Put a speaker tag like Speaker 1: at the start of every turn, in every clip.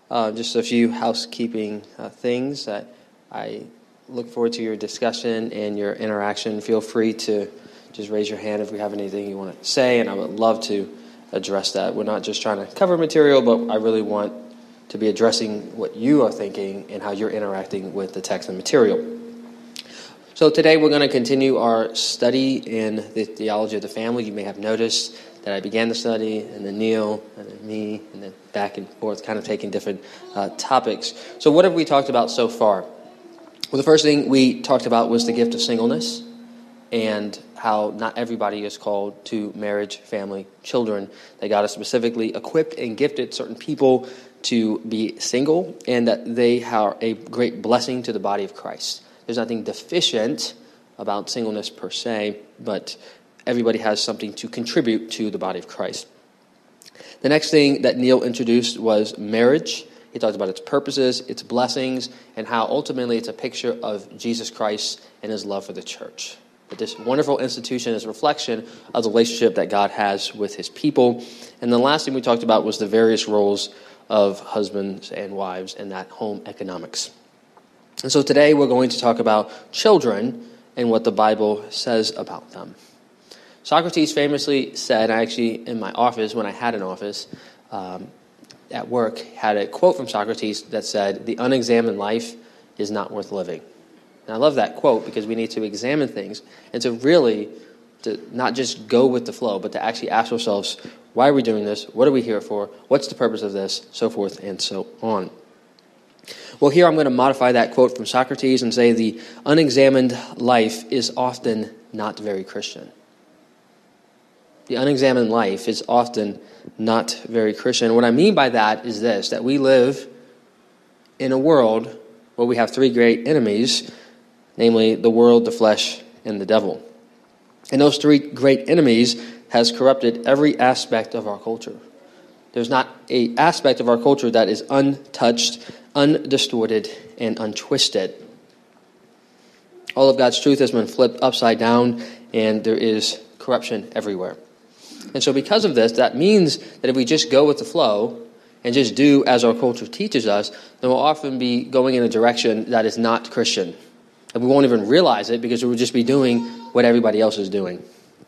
Speaker 1: Just a few housekeeping things that I look forward to your discussion and your interaction. Feel free to just raise your hand if you have anything you want to say, and I would love to address that. We're not just trying to cover material, but I really want to be addressing what you are thinking and how you're interacting with the text and material. So today we're going to continue our study in the theology of the family. You may have noticed that I began the study, and then Neil, and then me, and then back and forth, kind of taking different topics. So what have we talked about so far? Well, the first thing we talked about was the gift of singleness and how not everybody is called to marriage, family, children. That God has specifically equipped and gifted certain people to be single, and that they are a great blessing to the body of Christ. There's nothing deficient about singleness per se, but everybody has something to contribute to the body of Christ. The next thing that Neil introduced was marriage. He talked about its purposes, its blessings, and how ultimately it's a picture of Jesus Christ and his love for the church. That this wonderful institution is a reflection of the relationship that God has with his people. And the last thing we talked about was the various roles of husbands and wives in that home economics. And so today we're going to talk about children and what the Bible says about them. Socrates famously said, actually in my office, when I had an office at work, had a quote from Socrates that said, "The unexamined life is not worth living." And I love that quote because we need to examine things and to not just go with the flow, but to actually ask ourselves, why are we doing this? What are we here for? What's the purpose of this? So forth and so on. Well, here I'm going to modify that quote from Socrates and say the unexamined life is often not very Christian. The unexamined life is often not very Christian. What I mean by that is this, that we live in a world where we have three great enemies, namely the world, the flesh, and the devil. And those three great enemies has corrupted every aspect of our culture. There's not an aspect of our culture that is untouched, undistorted, and untwisted. All of God's truth has been flipped upside down, and there is corruption everywhere. And so because of this, that means that if we just go with the flow and just do as our culture teaches us, then we'll often be going in a direction that is not Christian. And we won't even realize it because we'll just be doing what everybody else is doing.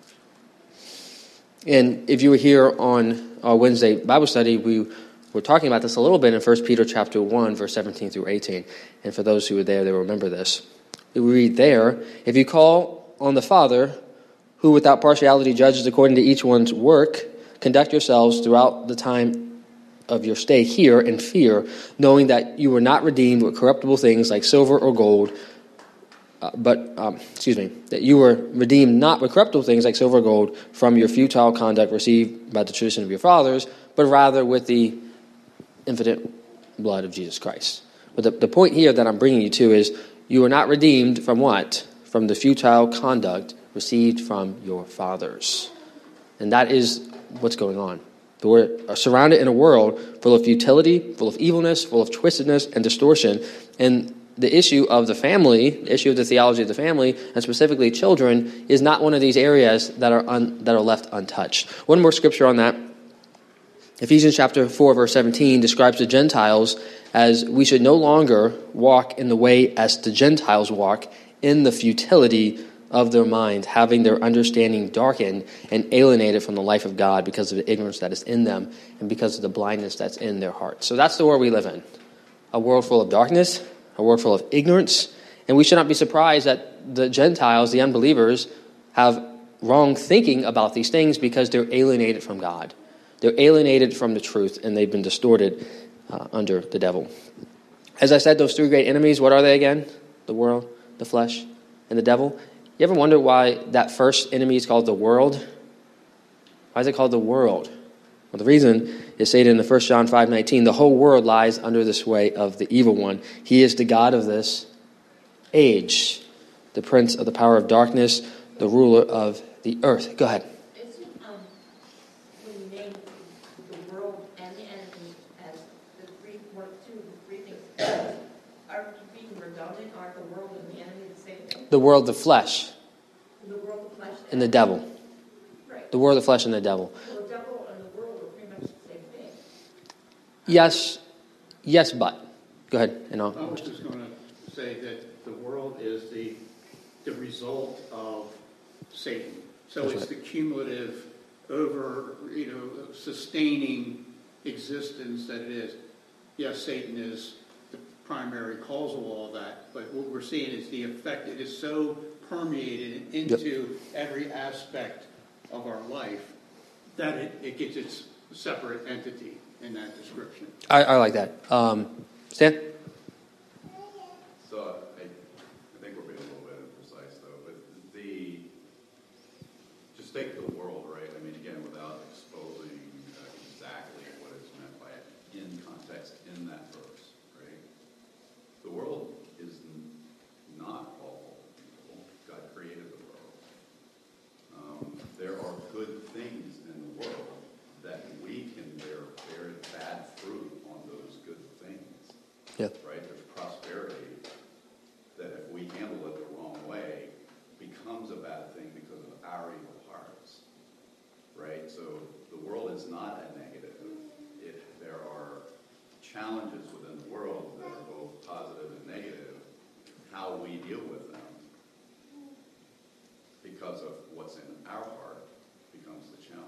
Speaker 1: And if you were here on our Wednesday Bible study, we were talking about this a little bit in 1 Peter chapter 1, verse 17 through 18. And for those who were there, they will remember this. We read there, "If you call on the Father, who without partiality judges according to each one's work, conduct yourselves throughout the time of your stay here in fear, knowing that you were not redeemed with corruptible things like silver or gold, that you were redeemed not with corruptible things like silver or gold from your futile conduct received by the tradition of your fathers, but rather with the infinite blood of Jesus Christ." But the point here that I'm bringing you to is you were not redeemed from what? From the futile conduct received from your fathers. And that is what's going on. We're surrounded in a world full of futility, full of evilness, full of twistedness and distortion. And the issue of the family, the issue of the theology of the family, and specifically children, is not one of these areas that are left untouched. One more scripture on that. Ephesians chapter 4, verse 17 describes the Gentiles as we should no longer walk in the way as the Gentiles walk, in the futility of their mind, having their understanding darkened and alienated from the life of God because of the ignorance that is in them and because of the blindness that's in their hearts. So that's the world we live in. A world full of darkness, a world full of ignorance, and we should not be surprised that the Gentiles, the unbelievers, have wrong thinking about these things because they're alienated from God. They're alienated from the truth, and they've been distorted under the devil. As I said, those three great enemies, what are they again? The world, the flesh, and the devil. You ever wonder why that first enemy is called the world? Why is it called the world? Well, the reason is stated in the 1 John 5:19. The whole world lies under the sway of the evil one. He is the God of this age, the prince of the power of darkness, the ruler of the earth. Go ahead.
Speaker 2: Isn't when you name the world and the enemy as the three things, are you being redundant? Aren't the world and the enemy the same thing?
Speaker 1: The world, the flesh,
Speaker 2: The world, the flesh,
Speaker 1: and the devil.
Speaker 2: Right.
Speaker 1: The world, the flesh, and the devil.
Speaker 2: So the devil and the world are pretty much the same thing.
Speaker 1: Yes, but. Go ahead. And
Speaker 3: I was just going to say that the world is the result of Satan. So
Speaker 1: That's
Speaker 3: it's
Speaker 1: right.
Speaker 3: the cumulative, sustaining existence that it is. Yes, Satan is the primary cause of all that, but what we're seeing is the effect. It is so permeated into every aspect of our life that it gets its separate entity in that description.
Speaker 1: I like that. Stan?
Speaker 4: So I think we're being a little bit imprecise, though. But just take the world, right? I mean, again, without exposing exactly what is meant by it in context in that verse, right? The world is not all evil. God created the world. There are good things in the world that we can bear bad fruit on those good things.
Speaker 1: Yeah.
Speaker 4: Right? There's prosperity that if we handle it the wrong way becomes a bad thing because of our evil hearts. Right? So the world is not a negative. There are challenges within the world that are both positive and negative. How we deal with them because of what's in our heart becomes the challenge.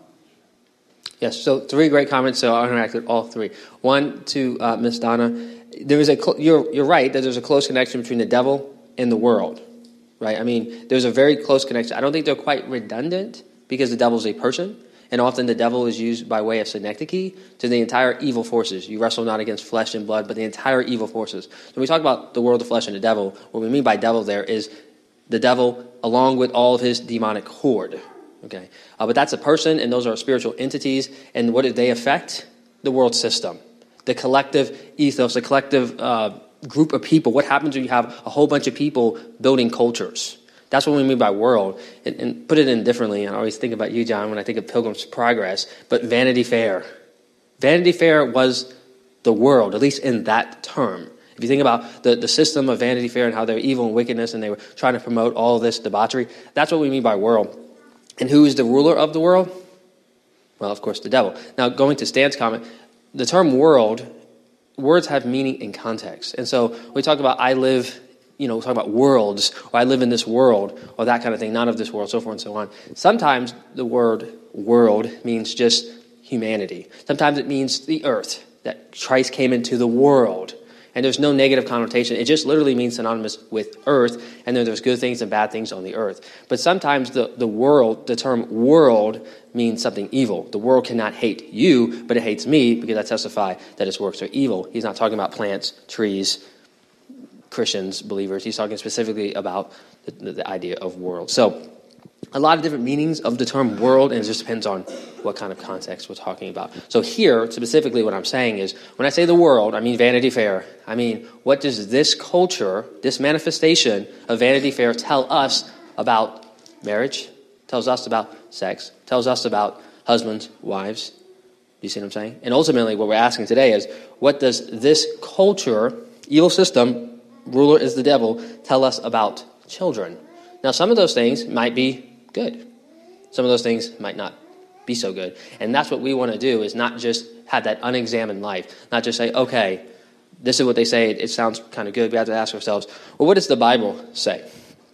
Speaker 1: Yes, so 3 great comments, so I'll interact with all 3. One to Miss Donna. There is you're right that there's a close connection between the devil and the world, right? I mean, there's a very close connection. I don't think they're quite redundant because the devil's a person, and often the devil is used by way of synecdoche to the entire evil forces. You wrestle not against flesh and blood, but the entire evil forces. So when we talk about the world, the flesh, and the devil, what we mean by devil there is the devil along with all of his demonic horde. Okay, but that's a person, and those are spiritual entities. And what do they affect? The world system, the collective ethos, the collective group of people. What happens when you have a whole bunch of people building cultures? That's what we mean by world. And put it in differently, and I always think about you, John, when I think of Pilgrim's Progress, but Vanity Fair. Vanity Fair was the world, at least in that term. If you think about the system of Vanity Fair and how they were evil and wickedness, and they were trying to promote all this debauchery, that's what we mean by world. And who is the ruler of the world? Well, of course, the devil. Now, going to Stan's comment, the term world, words have meaning in context. And so we talk about I live, we talk about worlds, or I live in this world, or that kind of thing, not of this world, so forth and so on. Sometimes the word world means just humanity. Sometimes it means the earth, that Christ came into the world. And there's no negative connotation. It just literally means synonymous with earth, and then there's good things and bad things on the earth. But sometimes the world, the term world, means something evil. The world cannot hate you, but it hates me because I testify that its works are evil. He's not talking about plants, trees, Christians, believers. He's talking specifically about the idea of world. So a lot of different meanings of the term world, and it just depends on what kind of context we're talking about. So here, specifically what I'm saying is, when I say the world, I mean Vanity Fair. I mean, what does this culture, this manifestation of Vanity Fair tell us about marriage? Tells us about sex. Tells us about husbands, wives. Do you see what I'm saying? And ultimately, what we're asking today is, what does this culture, evil system, ruler is the devil, tell us about children? Now, some of those things might be good. Some of those things might not be so good. And that's what we want to do, is not just have that unexamined life. Not just say, okay, this is what they say. It sounds kind of good. We have to ask ourselves, well, what does the Bible say?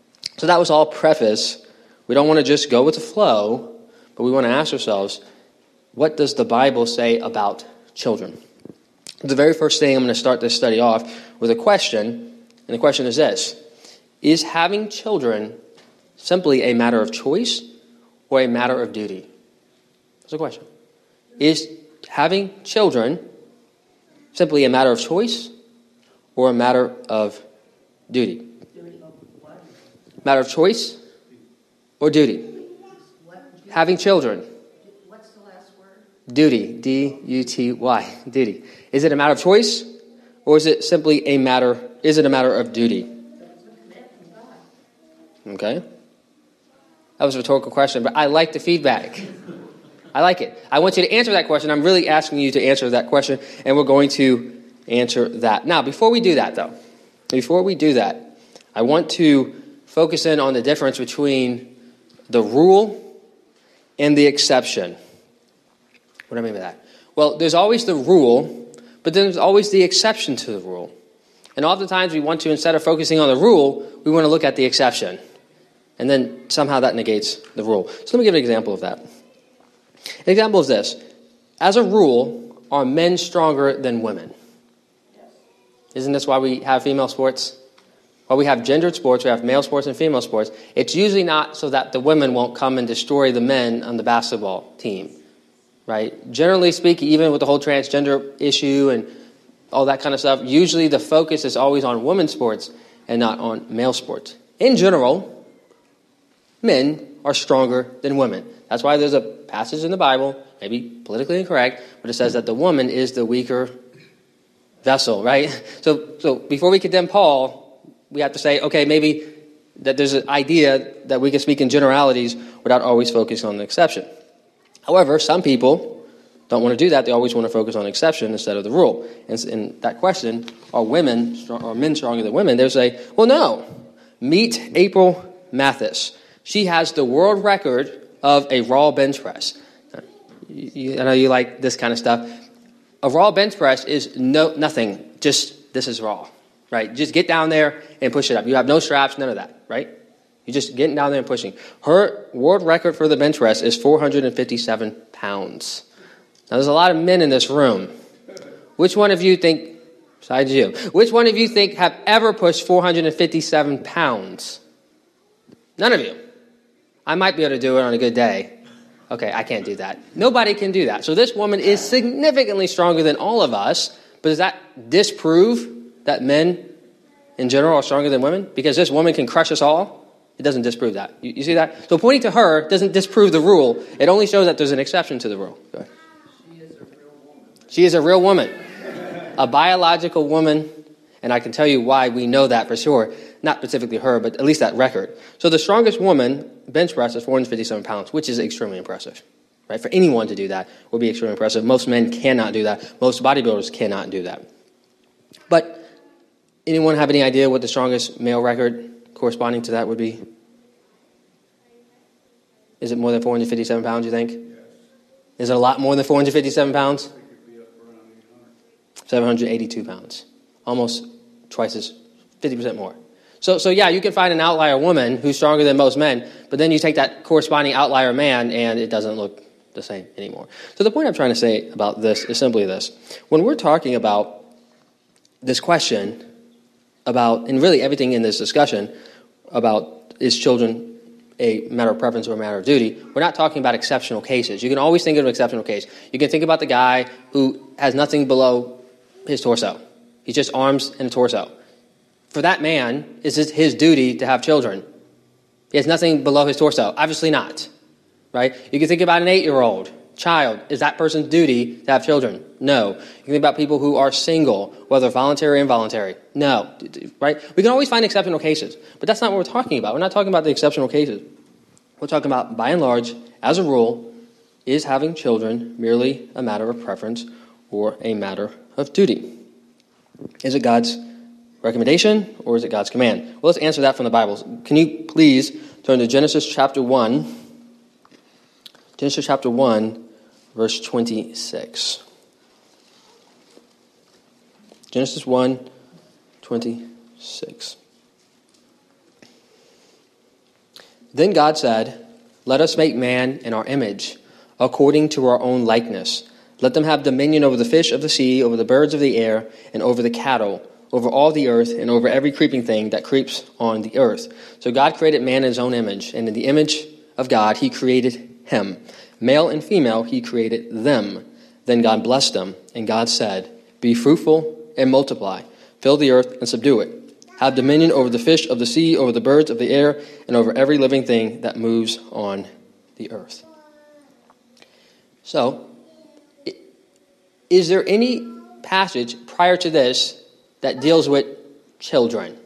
Speaker 1: So that was all preface. We don't want to just go with the flow, but we want to ask ourselves, what does the Bible say about children? The very first thing, I'm going to start this study off with a question, and the question is this: is having children simply a matter of choice or a matter of duty? That's the question. Is having children simply a matter of choice or a matter of duty? Matter of choice or duty? Having children.
Speaker 2: What's the last word?
Speaker 1: Duty. D-U-T-Y. Duty. Is it a matter of choice, or is it simply a matter of duty? Okay. That was a rhetorical question, but I like the feedback. I like it. I want you to answer that question. I'm really asking you to answer that question, and we're going to answer that. Now, before we do that, I want to focus in on the difference between the rule and the exception. What do I mean by that? Well, there's always the rule, but But then there's always the exception to the rule. And oftentimes we want to, instead of focusing on the rule, we want to look at the exception. And then somehow that negates the rule. So let me give an example of that. An example is this. As a rule, are men stronger than women? Isn't this why we have female sports? Why we have gendered sports, we have male sports and female sports. It's usually not so that the women won't come and destroy the men on the basketball team. Right? Generally speaking, even with the whole transgender issue and all that kind of stuff, usually the focus is always on women's sports and not on male sports. In general, men are stronger than women. That's why there's a passage in the Bible, maybe politically incorrect, but it says that the woman is the weaker vessel, right? So before we condemn Paul, we have to say, okay, maybe that there's an idea that we can speak in generalities without always focusing on the exception. However, some people don't want to do that. They always want to focus on exception instead of the rule. And in that question, are men stronger than women? They'll say, well, no. Meet April Mathis. She has the world record of a raw bench press. I know you like this kind of stuff. A raw bench press is nothing. Just, this is raw, right? Just get down there and push it up. You have no straps, none of that, right? You're just getting down there and pushing. Her world record for the bench press is 457 pounds. Now, there's a lot of men in this room. Which one of you think, besides you, which one of you think have ever pushed 457 pounds? None of you. I might be able to do it on a good day. Okay, I can't do that. Nobody can do that. So this woman is significantly stronger than all of us. But does that disprove that men in general are stronger than women? Because this woman can crush us all? It doesn't disprove that. You see that? So pointing to her doesn't disprove the rule. It only shows that there's an exception to the rule. Go ahead. She is a real woman. A biological woman. And I can tell you why we know that for sure. Not specifically her, but at least that record. So the strongest woman bench press is 457 pounds, which is extremely impressive. Right? For anyone to do that would be extremely impressive. Most men cannot do that. Most bodybuilders cannot do that. But anyone have any idea what the strongest male record corresponding to that would be? Is it more than 457 pounds, you think? Yes. Is it a lot more than 457 pounds? I think it'd be up around 800. 782 pounds. Almost twice as, 50% more. So yeah, you can find an outlier woman who's stronger than most men, but then you take that corresponding outlier man and it doesn't look the same anymore. So the point I'm trying to say about this is simply this. When we're talking about this question about, and really everything in this discussion about is children a matter of preference or a matter of duty, we're not talking about exceptional cases. You can always think of an exceptional case. You can think about the guy who has nothing below his torso. He's just arms and a torso. For that man, is it his duty to have children? He has nothing below his torso. Obviously not. Right? You can think about an 8-year-old child. Is that person's duty to have children? No. You can think about people who are single, whether voluntary or involuntary. No. Right? We can always find exceptional cases. But that's not what we're talking about. We're not talking about the exceptional cases. We're talking about, by and large, as a rule, is having children merely a matter of preference or a matter of duty? Is it God's recommendation or is it God's command? Well, let's answer that from the Bible. Can you please turn to Genesis chapter 1? Genesis chapter 1, verse 26. Genesis 1, 26. Then God said, "Let us make man in our image, according to our own likeness. Let them have dominion over the fish of the sea, over the birds of the air, and over the cattle, over all the earth, and over every creeping thing that creeps on the earth." So God created man in his own image, and in the image of God he created him. Male and female he created them. Then God blessed them, and God said, "Be fruitful and multiply, fill the earth and subdue it. Have dominion over the fish of the sea, over the birds of the air, and over every living thing that moves on the earth." So, is there any passage prior to this that deals with children?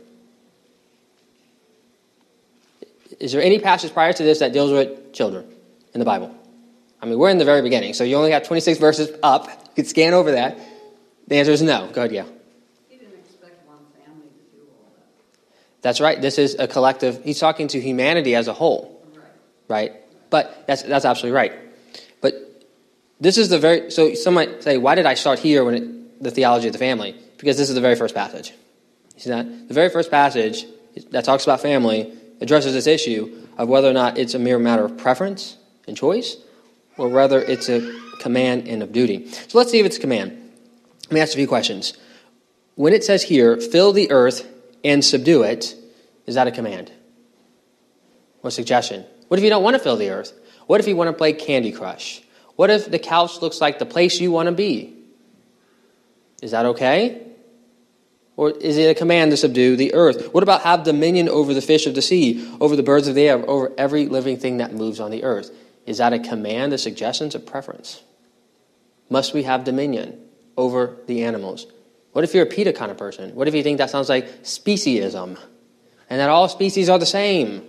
Speaker 1: Is there any passage prior to this that deals with children in the Bible? I mean, we're in the very beginning, so you only have 26 verses up. You can scan over that. The answer is no. Go ahead, yeah.
Speaker 5: He didn't expect one family to do all that.
Speaker 1: That's right. This is a collective. He's talking to humanity as a whole. Right? But that's absolutely right. But this is so some might say, why did I start here when the theology of the family, because this is the very first passage. You see that? The very first passage that talks about family addresses this issue of whether or not it's a mere matter of preference and choice, or whether it's a command and of duty. So let's see if it's a command. Let me ask a few questions. When it says here, fill the earth and subdue it, is that a command? Or a suggestion? What if you don't want to fill the earth? What if you want to play Candy Crush? What if the couch looks like the place you want to be? Is that okay? Or is it a command to subdue the earth? What about have dominion over the fish of the sea, over the birds of the air, over every living thing that moves on the earth? Is that a command, a suggestion, a preference? Must we have dominion over the animals? What if you're a PETA kind of person? What if you think that sounds like speciesism? And that all species are the same?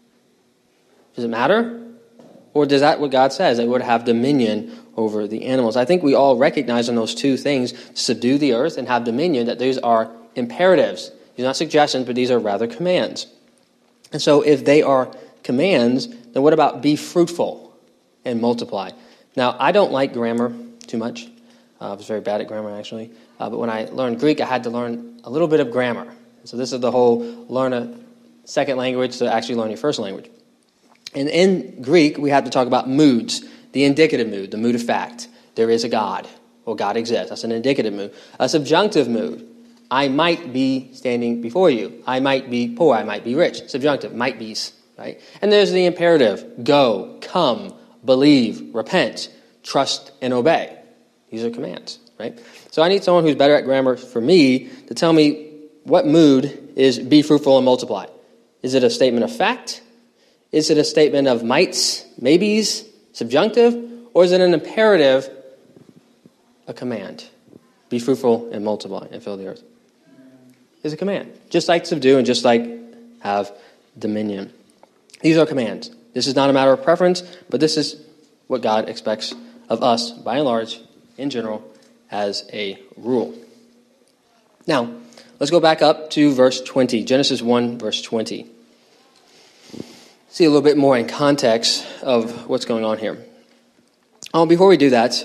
Speaker 1: Does it matter? Or does that what God says? That we would have dominion over the animals. I think we all recognize in those two things, subdue the earth and have dominion, that these are imperatives. These are not suggestions, but these are rather commands. And so if they are commands, then what about be fruitful and multiply? Now, I don't like grammar too much. I was very bad at grammar, actually. But when I learned Greek, I had to learn a little bit of grammar. So this is the whole learn a second language to actually learn your first language. And in Greek, we have to talk about moods. The indicative mood, the mood of fact. There is a God. Well, God exists. That's an indicative mood. A subjunctive mood. I might be standing before you. I might be poor. I might be rich. Subjunctive. Might be's. Right? And there's the imperative. Go, come, believe, repent, trust, and obey. These are commands. Right? So I need someone who's better at grammar for me to tell me what mood is be fruitful and multiply. Is it a statement of fact? Is it a statement of mights, maybes, subjunctive? Or is it an imperative, a command? Be fruitful and multiply and fill the earth. It's a command. Just like subdue and just like have dominion. These are commands. This is not a matter of preference, but this is what God expects of us, by and large, in general, as a rule. Now, let's go back up to verse 20. Genesis 1, verse 20. See a little bit more in context of what's going on here. Before we do that,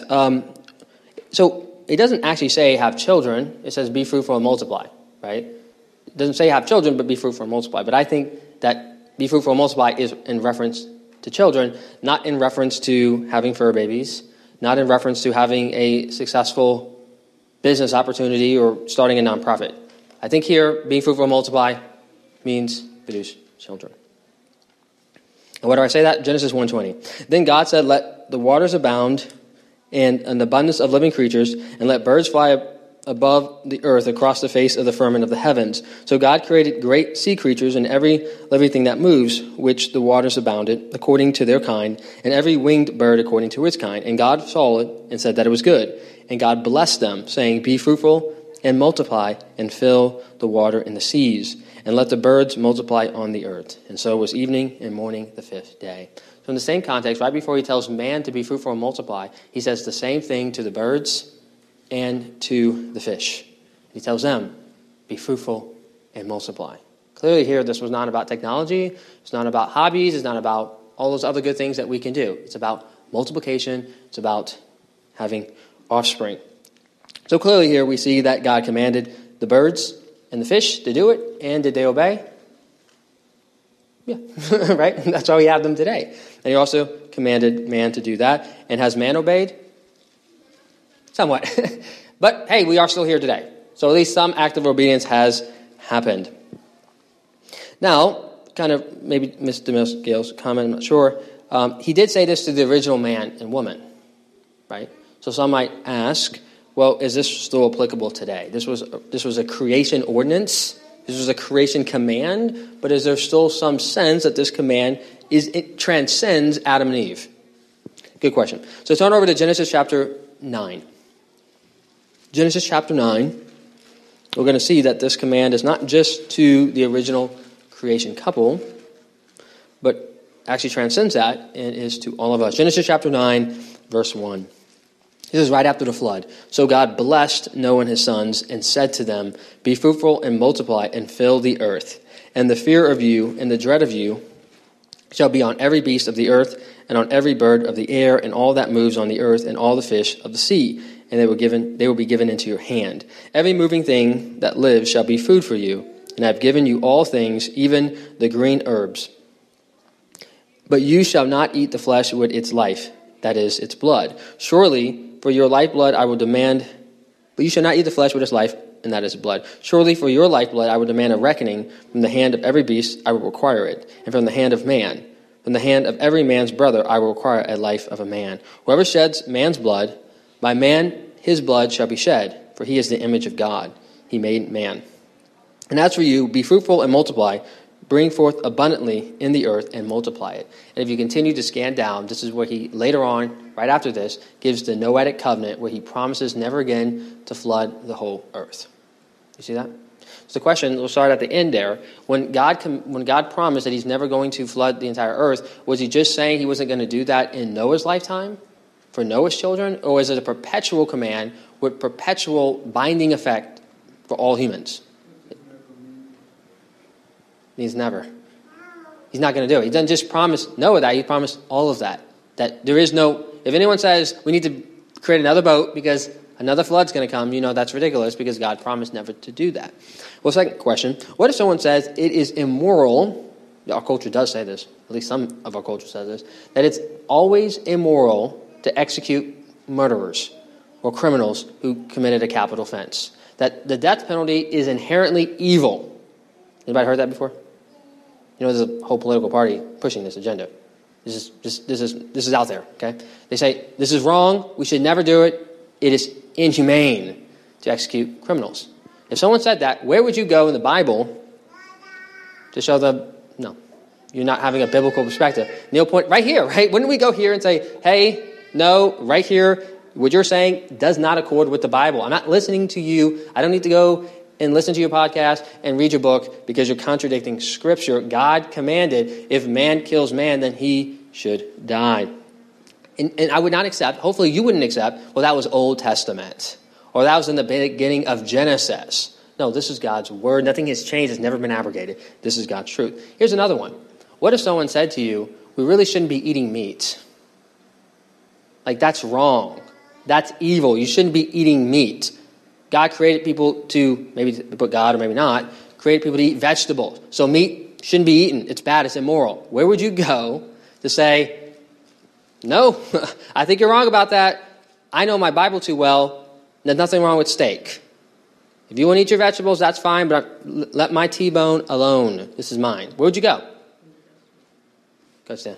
Speaker 1: so it doesn't actually say have children. It says be fruitful and multiply, right? It doesn't say have children, but be fruitful and multiply. But I think that be fruitful and multiply is in reference to children, not in reference to having fur babies, not in reference to having a successful business opportunity or starting a nonprofit. I think here, being fruitful and multiply means produce children. And why do I say that? Genesis 1:20. Then God said, let the waters abound and an abundance of living creatures, and let birds fly above the earth across the face of the firmament of the heavens. So God created great sea creatures and every living thing that moves, which the waters abounded, according to their kind, and every winged bird according to its kind. And God saw it and said that it was good. And God blessed them, saying, be fruitful and multiply and fill the water in the seas, and let the birds multiply on the earth. And so it was evening and morning the fifth day. So in the same context, right before he tells man to be fruitful and multiply, he says the same thing to the birds and to the fish. He tells them, be fruitful and multiply. Clearly here, this was not about technology. It's not about hobbies. It's not about all those other good things that we can do. It's about multiplication. It's about having offspring. So clearly here we see that God commanded the birds and the fish to do it. And did they obey? Yeah, right? That's why we have them today. And he also commanded man to do that. And has man obeyed? Somewhat. But hey, we are still here today. So at least some act of obedience has happened. Now, kind of maybe Mr. DeMille's comment, I'm not sure. He did say this to the original man and woman, right? So some might ask, well, is this still applicable today? This was a creation ordinance. This was a creation command. But is there still some sense that this command it transcends Adam and Eve? Good question. So turn over to Genesis chapter 9. Genesis chapter 9. We're going to see that this command is not just to the original creation couple, but actually transcends that and is to all of us. Genesis chapter 9, verse 1. This is right after the flood. So God blessed Noah and his sons and said to them, be fruitful and multiply and fill the earth. And the fear of you and the dread of you shall be on every beast of the earth and on every bird of the air and all that moves on the earth and all the fish of the sea. and they will be given into your hand. Every moving thing that lives shall be food for you, and I have given you all things, even the green herbs. But you shall not eat the flesh with its life, that is, its blood. Surely, for your lifeblood I will demand, but you shall not eat the flesh with its life, and that is blood. Surely for your lifeblood I will demand a reckoning. From the hand of every beast I will require it, and from the hand of man. From the hand of every man's brother I will require a life of a man. Whoever sheds man's blood, by man his blood shall be shed, for he is the image of God. He made man. And as for you, be fruitful and multiply, bring forth abundantly in the earth and multiply it. And if you continue to scan down, this is where he later on, right after this, gives the Noahic covenant where he promises never again to flood the whole earth. You see that? So the question, we'll start at the end there. When God promised that he's never going to flood the entire earth, was he just saying he wasn't going to do that in Noah's lifetime for Noah's children? Or is it a perpetual command with perpetual binding effect for all humans? He's never. He's not going to do it. He doesn't just promise Noah that. He promised all of that. That there is no, if anyone says we need to create another boat because another flood's going to come, you know that's ridiculous because God promised never to do that. Well, second question, what if someone says it is immoral, our culture does say this, at least some of our culture says this, that it's always immoral to execute murderers or criminals who committed a capital offense. That the death penalty is inherently evil. Anybody heard that before? You know, there's a whole political party pushing this agenda. This is out there, okay? They say, this is wrong, we should never do it, it is inhumane to execute criminals. If someone said that, where would you go in the Bible to show no, you're not having a biblical perspective? Neil point right here, right? Wouldn't we go here and say, hey, no, right here, what you're saying does not accord with the Bible. I'm not listening to you. I don't need to go and listen to your podcast and read your book because you're contradicting Scripture. God commanded if man kills man, then he should die. And I would not accept, hopefully you wouldn't accept, well, that was Old Testament. Or that was in the beginning of Genesis. No, this is God's word. Nothing has changed. It's never been abrogated. This is God's truth. Here's another one. What if someone said to you, we really shouldn't be eating meat? Like, that's wrong. That's evil. You shouldn't be eating meat. God created people to, maybe to put God or maybe not, created people to eat vegetables. So meat shouldn't be eaten. It's bad. It's immoral. Where would you go to say, no, I think you're wrong about that. I know my Bible too well. There's nothing wrong with steak. If you want to eat your vegetables, that's fine, but let my T-bone alone. This is mine. Where would you go? Go, Stan.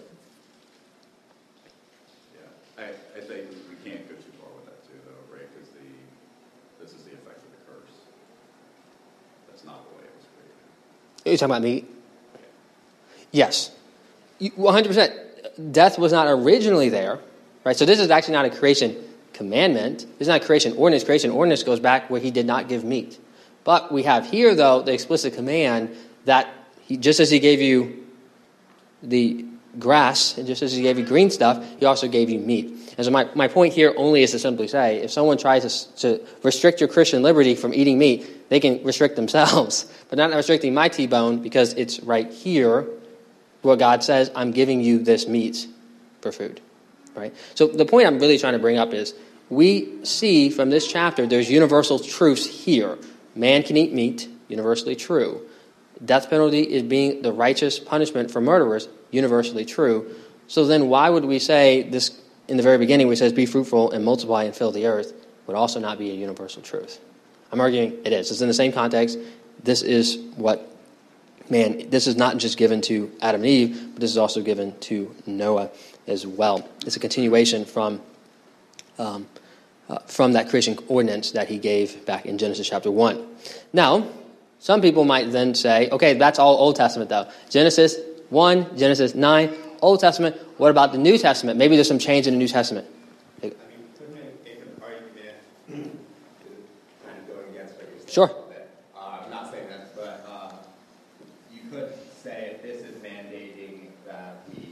Speaker 4: Yeah, I think we can't go too far with that too, though, right? Because this is the effect of the curse. That's not the way it was created.
Speaker 1: Are you talking about meat? Yes. 100%. Death was not originally there, right? So this is actually not a creation commandment. This is not a creation ordinance. Creation ordinance goes back where he did not give meat. But we have here, though, the explicit command that just as he gave you the grass, and just as he gave you green stuff, he also gave you meat. And so my point here only is to simply say, if someone tries to restrict your Christian liberty from eating meat, they can restrict themselves, but not restricting my T-bone because it's right here where God says, I'm giving you this meat for food. Right? So the point I'm really trying to bring up is we see from this chapter there's universal truths here. Man can eat meat, universally true. Death penalty is being the righteous punishment for murderers, universally true. So then why would we say this in the very beginning, which says be fruitful and multiply and fill the earth, would also not be a universal truth? I'm arguing it is. It's in the same context. This is what, this is not just given to Adam and Eve, but this is also given to Noah as well. It's a continuation from that creation ordinance that he gave back in Genesis chapter 1. Now, some people might then say, okay, that's all Old Testament though. Genesis 1, Genesis 9, Old Testament. What about the New Testament? Maybe there's some change in the New Testament.
Speaker 6: I mean, couldn't it make an argument kind of going against what you're saying?
Speaker 1: Sure.
Speaker 6: I'm not saying that, but you could say if this is mandating that we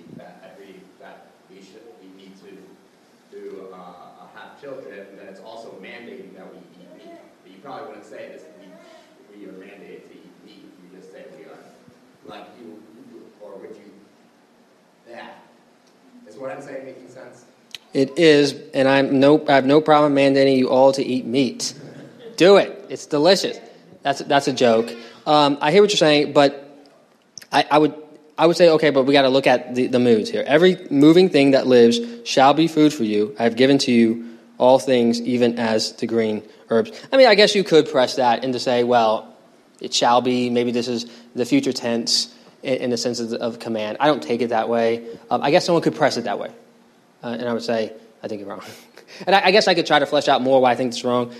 Speaker 6: need to have children, then it's also mandating that we eat meat. But you probably wouldn't say this. We are mandated to eat meat. You just say we are, like you, or would you? Yeah. Is what I'm saying making sense?
Speaker 1: It is, and I have no problem mandating you all to eat meat. Do it. It's delicious. That's a joke. I hear what you're saying, but I would say, okay, but we got to look at the moods here. Every moving thing that lives shall be food for you. I have given to you all things, even as the green herbs. I mean, I guess you could press that and to say, well, it shall be. Maybe this is the future tense in the sense of command. I don't take it that way. I guess someone could press it that way. And I would say, I think you're wrong. And I guess I could try to flesh out more why I think it's wrong.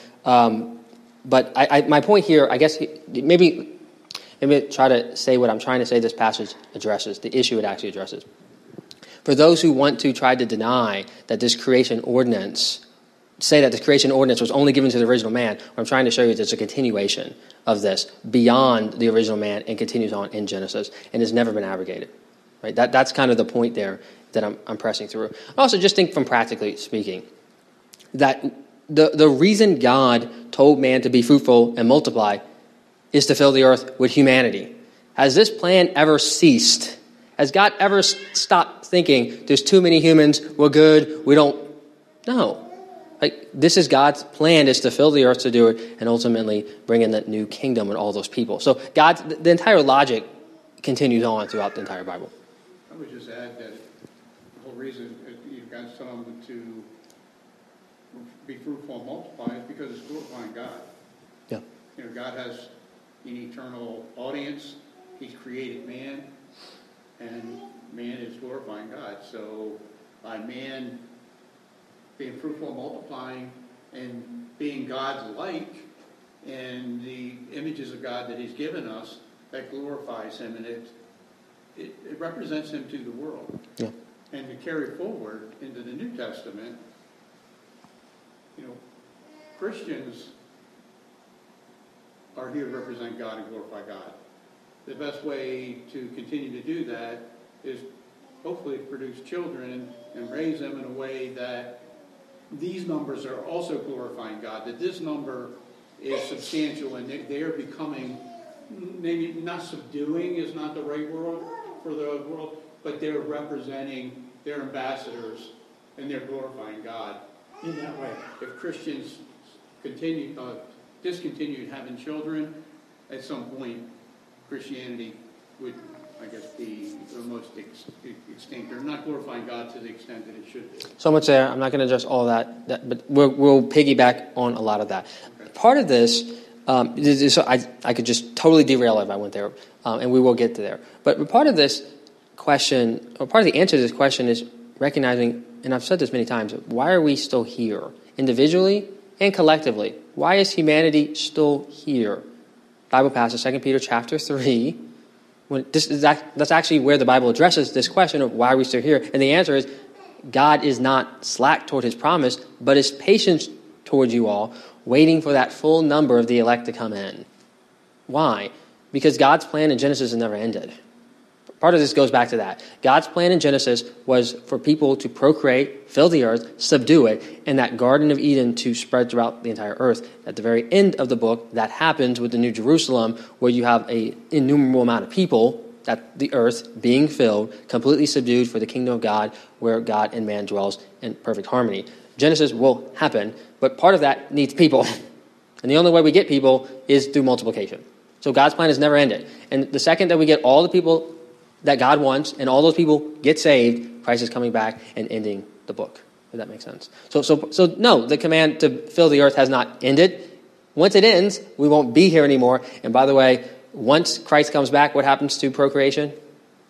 Speaker 1: But my point here, I guess, maybe try to say what I'm trying to say this passage addresses, the issue it actually addresses. For those who want to try to deny that this creation ordinance, say that this creation ordinance was only given to the original man, what I'm trying to show you is there's a continuation of this beyond the original man and continues on in Genesis and has never been abrogated. Right? That's kind of the point there that I'm pressing through. I also just think from practically speaking that the reason God told man to be fruitful and multiply is to fill the earth with humanity. Has this plan ever ceased? Has God ever stopped thinking there's too many humans, we're good, we don't? No. Like, this is God's plan, is to fill the earth, to do it, and ultimately bring in that new kingdom and all those people. So the entire logic continues on throughout the entire Bible.
Speaker 3: I would just add that the whole reason you've got someone to be fruitful and multiply is because it's glorifying God.
Speaker 1: Yeah.
Speaker 3: You know, God has an eternal audience. He's created man, and man is glorifying God. So by man being fruitful and multiplying and being God's like and the images of God that he's given us, that glorifies him, and it represents him to the world.
Speaker 1: Yeah.
Speaker 3: And to carry forward into the New Testament, you know, Christians are here to represent God and glorify God. The best way to continue to do that is hopefully to produce children and raise them in a way that these numbers are also glorifying God, that this number is substantial and they are becoming, maybe not subduing is not the right word for the world, but they're representing, their ambassadors, and they're glorifying God in that way. If Christians discontinued having children, at some point Christianity would, I guess, be almost extinct. They're not glorifying God to the extent that it should be.
Speaker 1: So much there. I'm not going to address all that, but we'll piggyback on a lot of that. Okay. Part of this, I could just totally derail if I went there, and we will get to there. But part of this question, or part of the answer to this question is recognizing, and I've said this many times, why are we still here, individually and collectively? Why is humanity still here? Bible passage, 2 Peter chapter 3. That's actually where the Bible addresses this question of why are we still here. And the answer is, God is not slack toward his promise, but is patient toward you all, waiting for that full number of the elect to come in. Why? Because God's plan in Genesis has never ended. Part of this goes back to that. God's plan in Genesis was for people to procreate, fill the earth, subdue it, and that Garden of Eden to spread throughout the entire earth. At the very end of the book, that happens with the New Jerusalem, where you have an innumerable amount of people, that the earth being filled, completely subdued for the kingdom of God, where God and man dwells in perfect harmony. Genesis will happen, but part of that needs people. And the only way we get people is through multiplication. So God's plan has never ended. And the second that we get all the people that God wants, and all those people get saved, Christ is coming back and ending the book. If that makes sense. So no, the command to fill the earth has not ended. Once it ends, we won't be here anymore. And by the way, once Christ comes back, what happens to procreation? It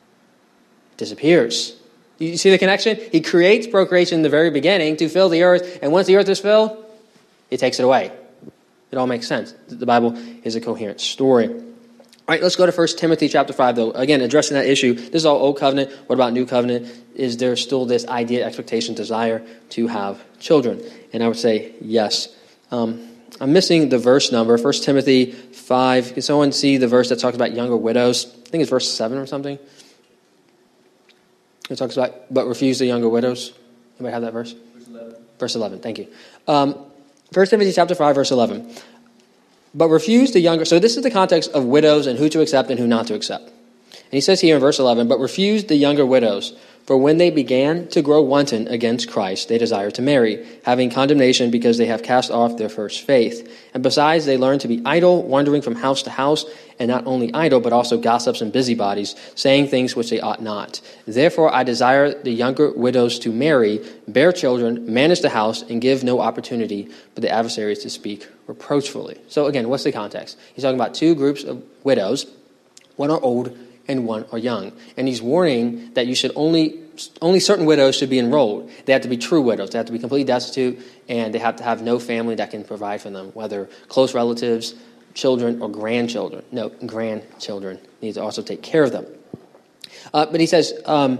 Speaker 1: disappears. You see the connection? He creates procreation in the very beginning to fill the earth, and once the earth is filled, he takes it away. It all makes sense. The Bible is a coherent story. All right, let's go to 1 Timothy chapter 5, though. Again, addressing that issue. This is all Old Covenant. What about New Covenant? Is there still this idea, expectation, desire to have children? And I would say yes. I'm missing the verse number, 1 Timothy 5. Can someone see the verse that talks about younger widows? I think it's verse 7 or something. It talks about, but refuse the younger widows. Anybody have that verse? Verse 11. Verse 11, thank you. 1 Timothy chapter 5, verse 11. But refuse the younger... So this is the context of widows and who to accept and who not to accept. And he says here in verse 11, but refuse the younger widows For when they began to grow wanton against Christ, they desired to marry, having condemnation because they have cast off their first faith. And besides, they learned to be idle, wandering from house to house, and not only idle, but also gossips and busybodies, saying things which they ought not. Therefore I desire the younger widows to marry, bear children, manage the house, and give no opportunity for the adversaries to speak reproachfully. So again, what's the context? He's talking about two groups of widows. One are old and one are young. And he's warning that you should only certain widows should be enrolled. They have to be true widows. They have to be completely destitute, and they have to have no family that can provide for them, whether close relatives, children, or grandchildren. No, grandchildren need to also take care of them. But he says, and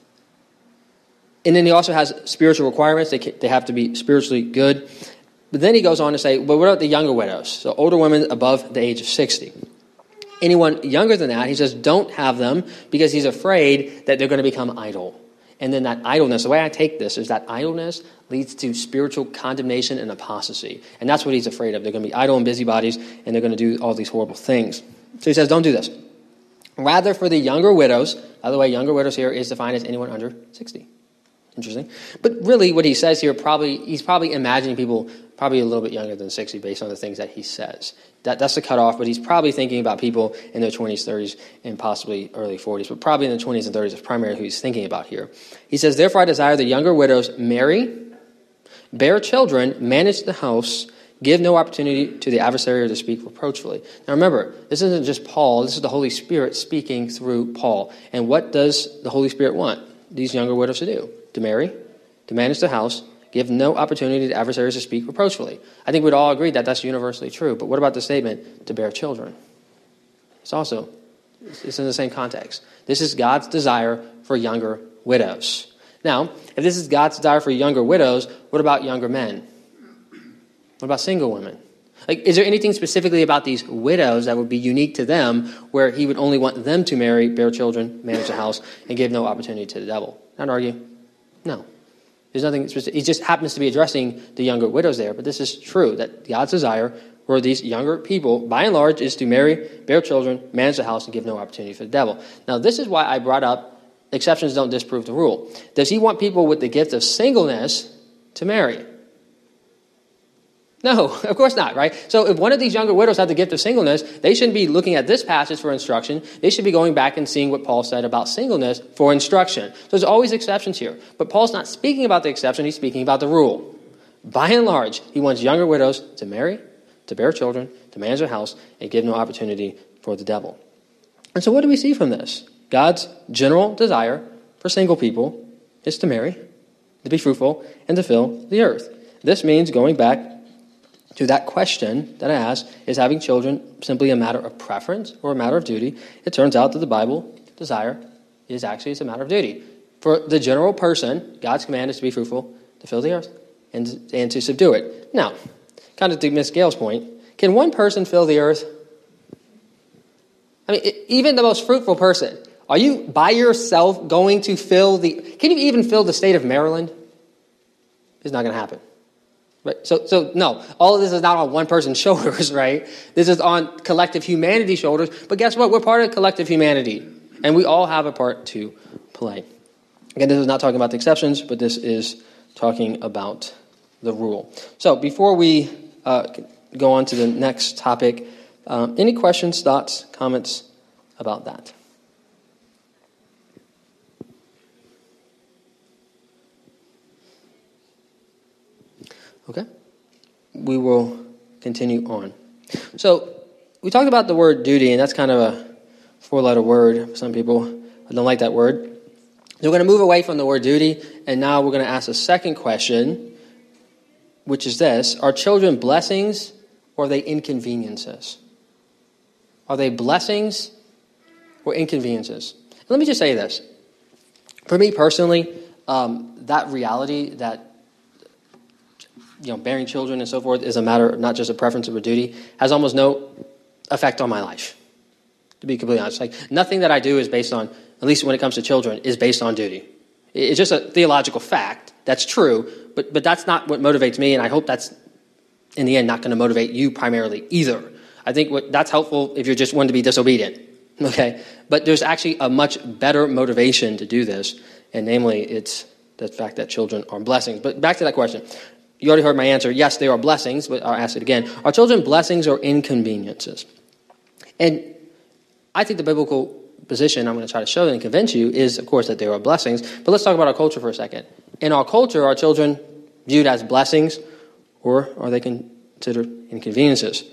Speaker 1: then he also has spiritual requirements. They have to be spiritually good. But then he goes on to say, but what about the younger widows? So older women above the age of 60. Anyone younger than that, he says, don't have them because he's afraid that they're going to become idle. And then that idleness, the way I take this is that idleness leads to spiritual condemnation and apostasy. And that's what he's afraid of. They're going to be idle and busybodies, and they're going to do all these horrible things. So he says, don't do this. Rather, for the younger widows, by the way, younger widows here is defined as anyone under 60. Interesting. But really what he says here, he's probably imagining people probably a little bit younger than 60 based on the things that he says. That's the cutoff, but he's probably thinking about people in their 20s, 30s, and possibly early 40s, but probably in the 20s and 30s is primarily who he's thinking about here. He says, therefore I desire the younger widows marry, bear children, manage the house, give no opportunity to the adversary to speak reproachfully. Now remember, this isn't just Paul, this is the Holy Spirit speaking through Paul. And what does the Holy Spirit want these younger widows to do? To marry, to manage the house, give no opportunity to adversaries to speak reproachfully. I think we'd all agree that that's universally true. But what about the statement, to bear children? It's in the same context. This is God's desire for younger widows. Now, if this is God's desire for younger widows, what about younger men? What about single women? Is there anything specifically about these widows that would be unique to them where he would only want them to marry, bear children, manage the house, and give no opportunity to the devil? Not argue. No. There's nothing specific. He just happens to be addressing the younger widows there. But this is true, that God's desire for these younger people, by and large, is to marry, bear children, manage the house, and give no opportunity for the devil. Now, this is why I brought up exceptions don't disprove the rule. Does he want people with the gift of singleness to marry? No, of course not, right? So if one of these younger widows had the gift of singleness, they shouldn't be looking at this passage for instruction. They should be going back and seeing what Paul said about singleness for instruction. So there's always exceptions here. But Paul's not speaking about the exception, he's speaking about the rule. By and large, he wants younger widows to marry, to bear children, to manage their house, and give no opportunity for the devil. And so what do we see from this? God's general desire for single people is to marry, to be fruitful, and to fill the earth. This means going back to that question that I asked, is having children simply a matter of preference or a matter of duty? It turns out that the Bible desire is a matter of duty. For the general person, God's command is to be fruitful, to fill the earth, and to subdue it. Now, kind of to Miss Gale's point, can one person fill the earth? I mean, even the most fruitful person, are you by yourself going to can you even fill the state of Maryland? It's not going to happen. Right. So no, all of this is not on one person's shoulders, right? This is on collective humanity's shoulders. But guess what? We're part of collective humanity, and we all have a part to play. Again, this is not talking about the exceptions, but this is talking about the rule. So before we go on to the next topic, any questions, thoughts, comments about that? Okay, we will continue on. So we talked about the word duty, and that's kind of a four-letter word. Some people don't like that word. So we're going to move away from the word duty, and now we're going to ask a second question, which is this: are children blessings or are they inconveniences? Are they blessings or inconveniences? Let me just say this. For me personally, that reality that bearing children and so forth is a matter of not just a preference or a duty, has almost no effect on my life, to be completely honest. Like, nothing that I do is based on, at least when it comes to children, is based on duty. It's just a theological fact. That's true, but that's not what motivates me, and I hope that's, in the end, not going to motivate you primarily either. I think that's helpful if you're just wanting to be disobedient, okay? But there's actually a much better motivation to do this, and namely, it's the fact that children are blessings. But back to that question. You already heard my answer. Yes, they are blessings, but I'll ask it again. Are children blessings or inconveniences? And I think the biblical position I'm going to try to show and convince you is, of course, that they are blessings. But let's talk about our culture for a second. In our culture, are children viewed as blessings, or are they considered inconveniences?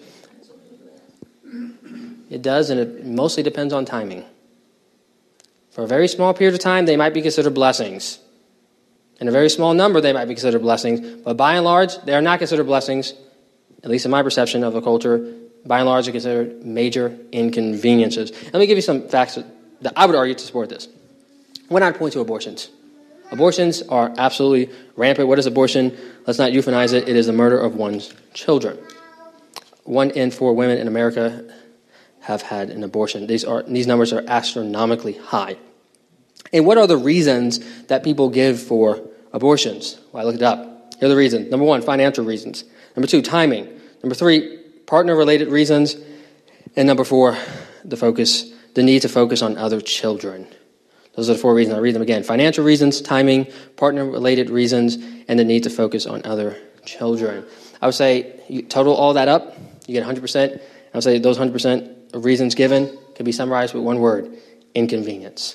Speaker 1: It does, and it mostly depends on timing. For a very small period of time, they might be considered blessings. In a very small number, they might be considered blessings. But by and large, they are not considered blessings, at least in my perception of a culture. By and large, they're considered major inconveniences. Let me give you some facts that I would argue to support this. One, I'd point to abortions. Abortions are absolutely rampant. What is abortion? Let's not euphemize it. It is the murder of one's children. 1 in 4 women in America have had an abortion. These numbers are astronomically high. And what are the reasons that people give for abortions? Well, I looked it up. Here are the reasons. Number 1, financial reasons. Number 2, timing. Number 3, partner-related reasons. And number 4, the need to focus on other children. Those are the 4 reasons. I'll read them again. Financial reasons, timing, partner-related reasons, and the need to focus on other children. I would say you total all that up, you get 100%. I would say those 100% of reasons given can be summarized with one word: inconvenience.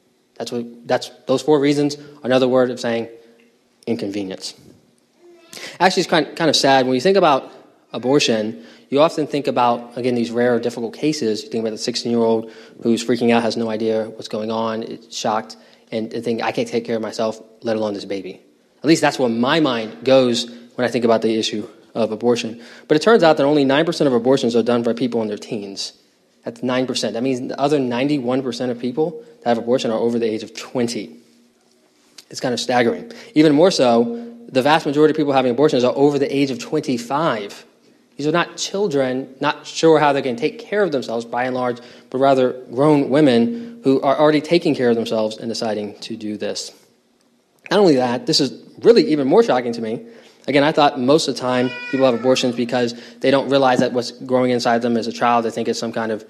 Speaker 1: Those 4 reasons are another word of saying inconvenience. Actually, it's kind of sad. When you think about abortion, you often think about, again, these rare or difficult cases. You think about the 16-year-old who's freaking out, has no idea what's going on, is shocked, and think, I can't take care of myself, let alone this baby. At least that's where my mind goes when I think about the issue of abortion. But it turns out that only 9% of abortions are done by people in their teens. That's 9%. That means the other 91% of people that have abortion are over the age of 20. It's kind of staggering. Even more so, the vast majority of people having abortions are over the age of 25. These are not children, not sure how they can take care of themselves by and large, but rather grown women who are already taking care of themselves and deciding to do this. Not only that, this is really even more shocking to me. Again, I thought most of the time people have abortions because they don't realize that what's growing inside them as a child, they think it's some kind of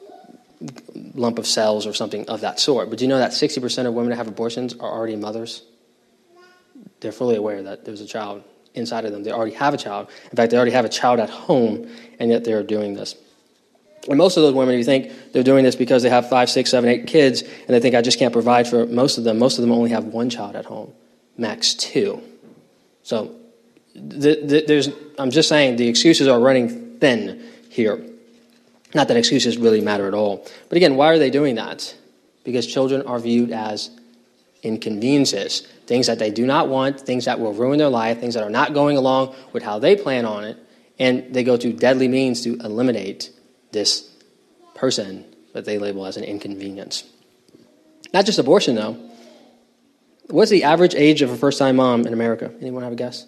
Speaker 1: lump of cells or something of that sort. But do you know that 60% of women that have abortions are already mothers? They're fully aware that there's a child inside of them. They already have a child. In fact, they already have a child at home, and yet they're doing this. And most of those women, you think they're doing this because they have 5, 6, 7, 8 kids, and they think, I just can't provide for most of them. Most of them only have 1 child at home, max 2. So I'm just saying the excuses are running thin here. Not that excuses really matter at all. But again, why are they doing that? Because children are viewed as inconveniences, things that they do not want, things that will ruin their life, things that are not going along with how they plan on it, and they go to deadly means to eliminate this person that they label as an inconvenience. Not just abortion, though. What's the average age of a first-time mom in America? Anyone have a guess?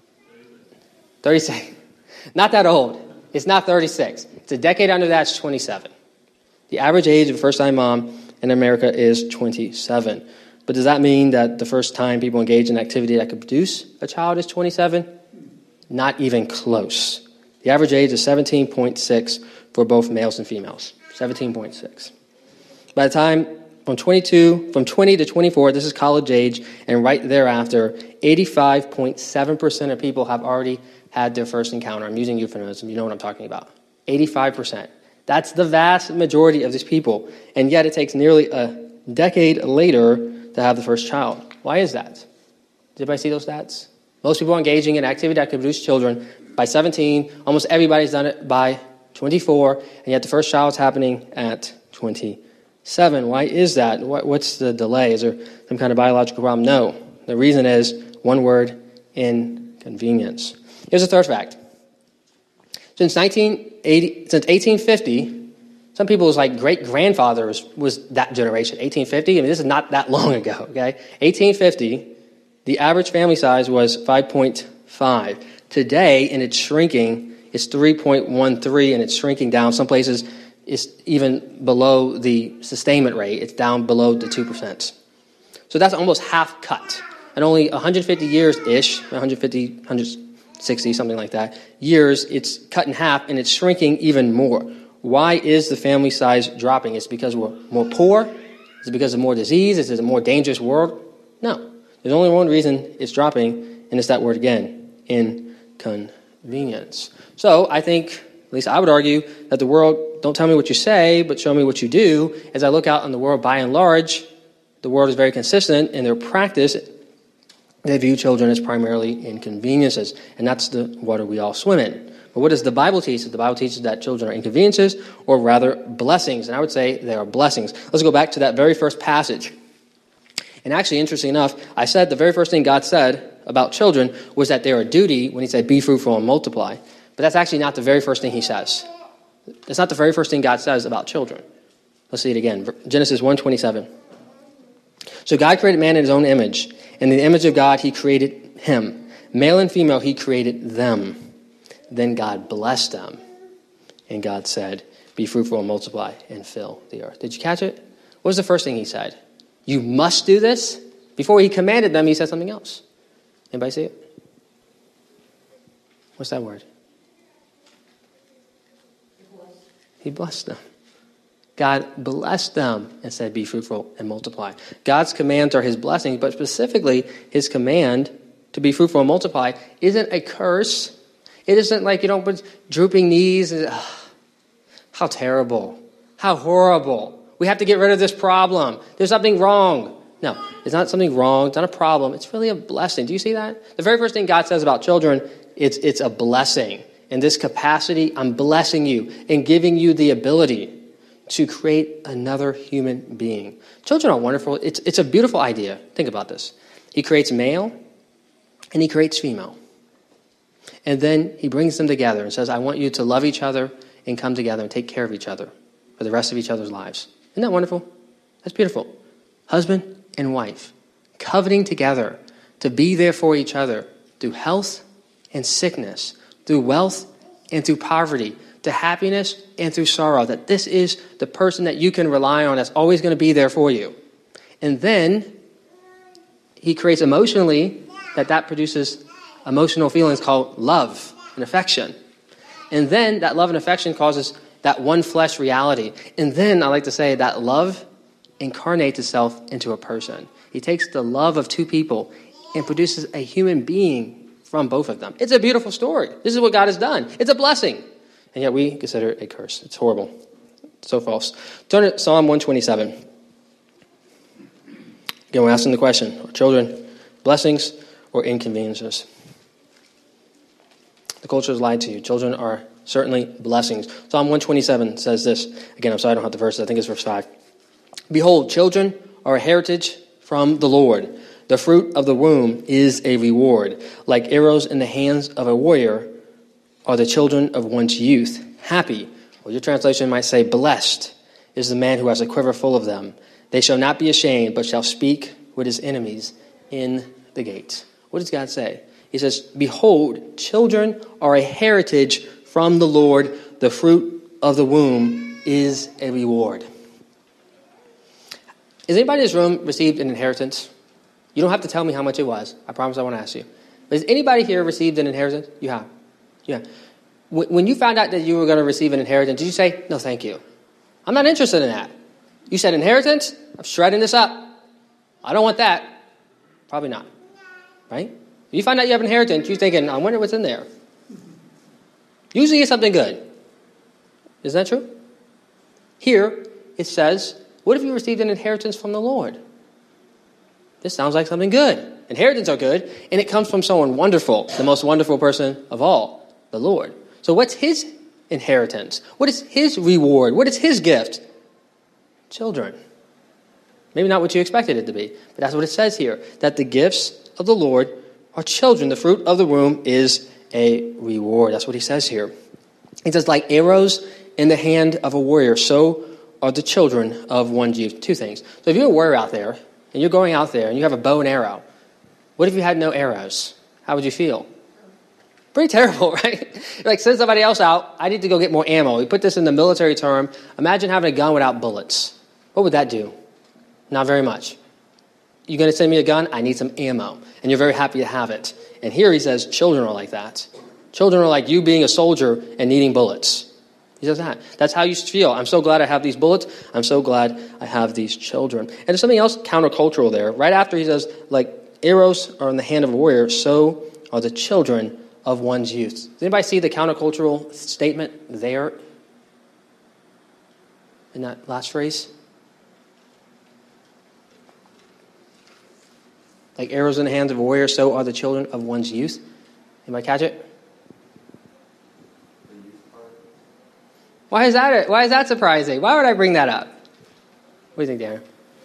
Speaker 1: 36. Not that old. It's not 36. It's a decade under that. It's 27. The average age of a first-time mom in America is 27. But does that mean that the first time people engage in activity that could produce a child is 27? Not even close. The average age is 17.6 for both males and females. 17.6. By the time from 20 to 24, this is college age, and right thereafter, 85.7% of people have already had their first encounter. I'm using euphemism. You know what I'm talking about. 85%. That's the vast majority of these people. And yet it takes nearly a decade later to have the first child. Why is that? Did anybody see those stats? Most people are engaging in activity that could produce children by 17. Almost everybody's done it by 24. And yet the first child's happening at 27. Why is that? What's the delay? Is there some kind of biological problem? No. The reason is, one word, inconvenience. Here's a third fact. Since 1850, some people's great-grandfather was that generation. 1850, this is not that long ago, okay? 1850, the average family size was 5.5. Today, and it's shrinking, it's 3.13, and it's shrinking down. Some places it's even below the sustainment rate. It's down below the 2%. So that's almost half cut. And only 150 years-ish, 160, something like that, years, it's cut in half, and it's shrinking even more. Why is the family size dropping? It's because we're more poor? Is it because of more disease? Is it a more dangerous world No. There's only one reason it's dropping, and it's that word again, inconvenience. So I think, at least I would argue, that the world, don't tell me what you say, but show me what you do. As I look out in the world, by and large, the world is very consistent in their practice. They view children as primarily inconveniences, and that's the water we all swim in. But what does the Bible teach? The Bible teaches that children are inconveniences, or rather blessings, and I would say they are blessings. Let's go back to that very first passage. And actually, interesting enough, I said the very first thing God said about children was that they are a duty when he said, be fruitful and multiply. But that's actually not the very first thing he says. That's not the very first thing God says about children. Let's see it again. Genesis 1:27. So God created man in his own image. In the image of God, he created him. Male and female, he created them. Then God blessed them. And God said, be fruitful and multiply and fill the earth. Did you catch it? What was the first thing he said? You must do this. Before he commanded them, he said something else. Anybody see it? What's that word? He blessed them. God blessed them and said, be fruitful and multiply. God's commands are his blessings, but specifically his command to be fruitful and multiply isn't a curse. It isn't like, put drooping knees. And, how terrible. How horrible. We have to get rid of this problem. There's something wrong. No, it's not something wrong. It's not a problem. It's really a blessing. Do you see that? The very first thing God says about children, it's a blessing. In this capacity, I'm blessing you and giving you the ability to create another human being. Children are wonderful. It's a beautiful idea. Think about this. He creates male and he creates female. And then he brings them together and says, I want you to love each other and come together and take care of each other for the rest of each other's lives. Isn't that wonderful? That's beautiful. Husband and wife, covenanting together to be there for each other through health and sickness, through wealth and through poverty, to happiness and through sorrow, that this is the person that you can rely on that's always going to be there for you. And then he creates emotionally that produces emotional feelings called love and affection. And then that love and affection causes that one flesh reality. And then I like to say that love incarnates itself into a person. He takes the love of two people and produces a human being from both of them. It's a beautiful story. This is what God has done. It's a blessing. And yet we consider it a curse. It's horrible. It's so false. Turn to Psalm 127. Again, we're asking the question, are children blessings or inconveniences? The culture has lied to you. Children are certainly blessings. Psalm 127 says this. Again, I'm sorry I don't have the verses. I think it's verse 5. Behold, children are a heritage from the Lord. The fruit of the womb is a reward. Like arrows in the hands of a warrior are the children of one's youth. Happy, or your translation might say blessed, is the man who has a quiver full of them. They shall not be ashamed, but shall speak with his enemies in the gate. What does God say? He says, behold, children are a heritage from the Lord. The fruit of the womb is a reward. Has anybody in this room received an inheritance? You don't have to tell me how much it was. I promise I won't ask you. But has anybody here received an inheritance? You have. Yeah. When you found out that you were going to receive an inheritance, did you say, no, thank you? I'm not interested in that. You said inheritance? I'm shredding this up. I don't want that. Probably not. Right? If you find out you have an inheritance, you're thinking, I wonder what's in there. Usually it's something good. Isn't that true? Here, it says, what if you received an inheritance from the Lord? This sounds like something good. Inheritance are good, and it comes from someone wonderful, the most wonderful person of all, the Lord. So what's his inheritance? What is his reward? What is his gift? Children. Maybe not what you expected it to be, but that's what it says here, that the gifts of the Lord are children. The fruit of the womb is a reward. That's what he says here. He says, like arrows in the hand of a warrior, so are the children of one's youth. Two things. So if you're a warrior out there, and you're going out there, and you have a bow and arrow, what if you had no arrows? How would you feel? Pretty terrible, right? Like, send somebody else out. I need to go get more ammo. We put this in the military term. Imagine having a gun without bullets. What would that do? Not very much. You're going to send me a gun? I need some ammo. And you're very happy to have it. And here he says children are like that. Children are like you being a soldier and needing bullets. He says that. That's how you feel. I'm so glad I have these bullets. I'm so glad I have these children. And there's something else countercultural there. Right after he says, like arrows are in the hand of a warrior, so are the children of one's youth. Does anybody see the countercultural statement there in that last phrase? Like arrows in the hands of a warrior, so are the children of one's youth. Anybody catch it? Why is that surprising? Why would I bring that up? What do you think, Darren?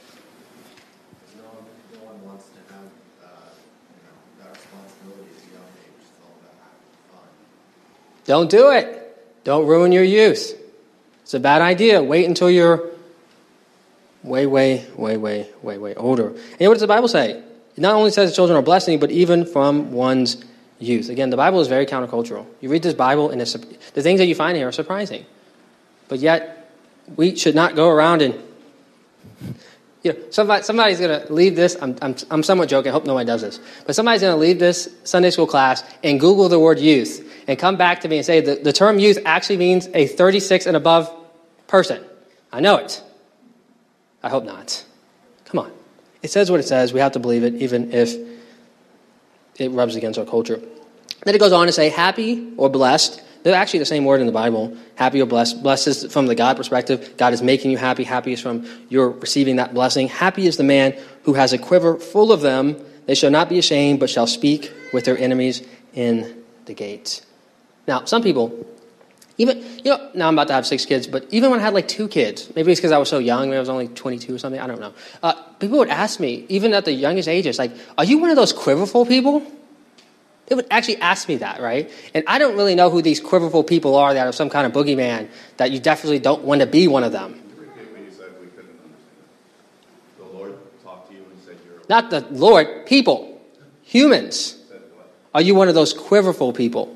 Speaker 7: No one wants to have that responsibility at a young age. It's all about having fun.
Speaker 1: Don't do it. Don't ruin your youth. It's a bad idea. Wait until you're way older. And what does the Bible say? It not only says children are blessing, but even from one's youth. Again, the Bible is very countercultural. You read this Bible, and the things that you find here are surprising. But yet, we should not go around and, somebody's going to leave this. I'm somewhat joking. I hope nobody does this. But somebody's going to leave this Sunday school class and Google the word youth and come back to me and say that the term youth actually means a 36 and above person. I know it. I hope not. Come on. It says what it says. We have to believe it, even if it rubs against our culture. Then it goes on to say happy or blessed. They're actually the same word in the Bible, happy or blessed. Blessed is from the God perspective. God is making you happy. Happy is from your receiving that blessing. Happy is the man who has a quiver full of them. They shall not be ashamed, but shall speak with their enemies in the gates. Now, some people, even, now I'm about to have 6 kids, but even when I had like 2 kids, maybe it's because I was so young, maybe I was only 22 or something, I don't know. People would ask me, even at the youngest ages, like, are you one of those quiverful people? They would actually ask me that, right? And I don't really know who these quiverful people are that are some kind of boogeyman that you definitely don't want to be one of them.
Speaker 4: Can you repeat what you said? We couldn't understand. The Lord talked to you and said you're...
Speaker 1: Not the Lord, people, humans.
Speaker 4: Said what?
Speaker 1: Are you one of those quiverful people?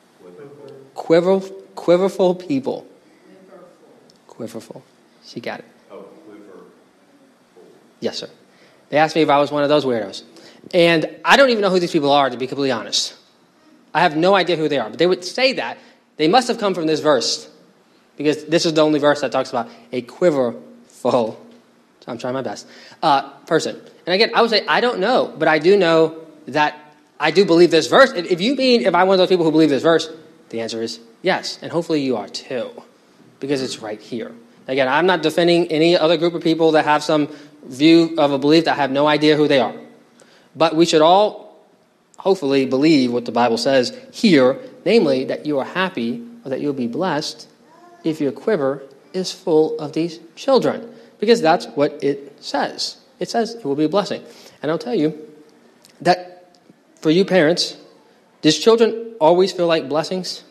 Speaker 1: Quiverful people. Quiverful. She got it.
Speaker 4: Oh, quiver.
Speaker 1: Yes, sir. They asked me if I was one of those weirdos. And I don't even know who these people are, to be completely honest. I have no idea who they are. But they would say that. They must have come from this verse. Because this is the only verse that talks about a quiverful, I'm trying my best, person. And again, I would say I don't know. But I do know that I do believe this verse. If you mean if I'm one of those people who believe this verse, the answer is yes. And hopefully you are too. Because it's right here. Again, I'm not defending any other group of people that have some view of a belief that I have no idea who they are. But we should all hopefully believe what the Bible says here, namely that you are happy or that you'll be blessed if your quiver is full of these children. Because that's what it says. It says it will be a blessing. And I'll tell you that for you parents, does children always feel like blessings?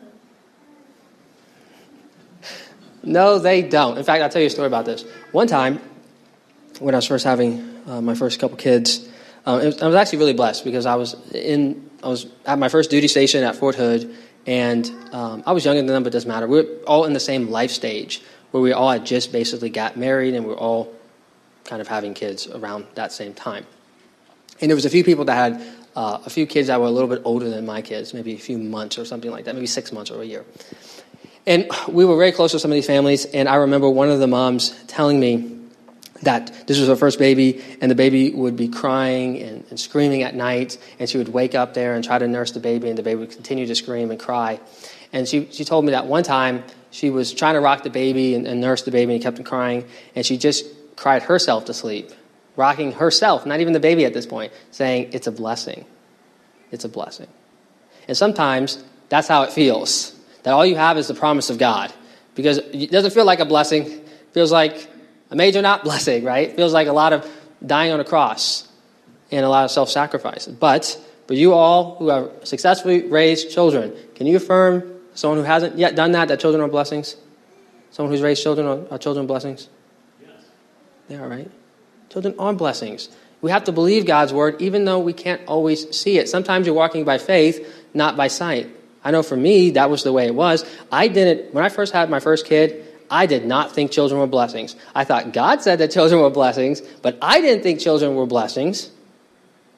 Speaker 1: No, they don't. In fact, I'll tell you a story about this. One time, when I was first having my first couple kids, I was actually really blessed because I was at my first duty station at Fort Hood, and I was younger than them, but it doesn't matter. We were all in the same life stage where we all had just basically got married, and we were all kind of having kids around that same time. And there was a few people that had a few kids that were a little bit older than my kids, maybe a few months or something like that, maybe 6 months or a year. And we were very close to some of these families, and I remember one of the moms telling me that this was her first baby, and the baby would be crying and screaming at night, and she would wake up there and try to nurse the baby, and the baby would continue to scream and cry. And she told me that one time she was trying to rock the baby and nurse the baby, and he kept crying, and she just cried herself to sleep, rocking herself, not even the baby at this point, saying, it's a blessing. It's a blessing. And sometimes that's how it feels, that all you have is the promise of God, because it doesn't feel like a blessing. It feels like a major not blessing, right? It feels like a lot of dying on a cross and a lot of self-sacrifice. But for you all who have successfully raised children, can you affirm, someone who hasn't yet done that children are blessings? Someone who's raised children are children blessings? Yes. They are, right? Children are blessings. We have to believe God's word even though we can't always see it. Sometimes you're walking by faith, not by sight. I know for me, that was the way it was. When I first had my first kid, I did not think children were blessings. I thought God said that children were blessings, but I didn't think children were blessings.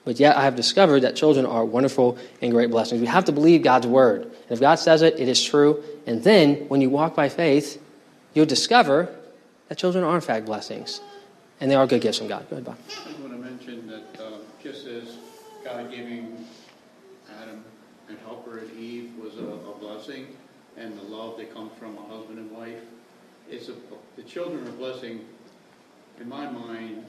Speaker 1: But yet I have discovered that children are wonderful and great blessings. We have to believe God's word. And if God says it, it is true. And then when you walk by faith, you'll discover that children are in fact blessings. And they are good gifts from God. Go ahead, Bob.
Speaker 3: I want to mention that just as God giving Adam and helper and Eve was a blessing, and the love that comes from a husband and wife, the children are a blessing, in my mind,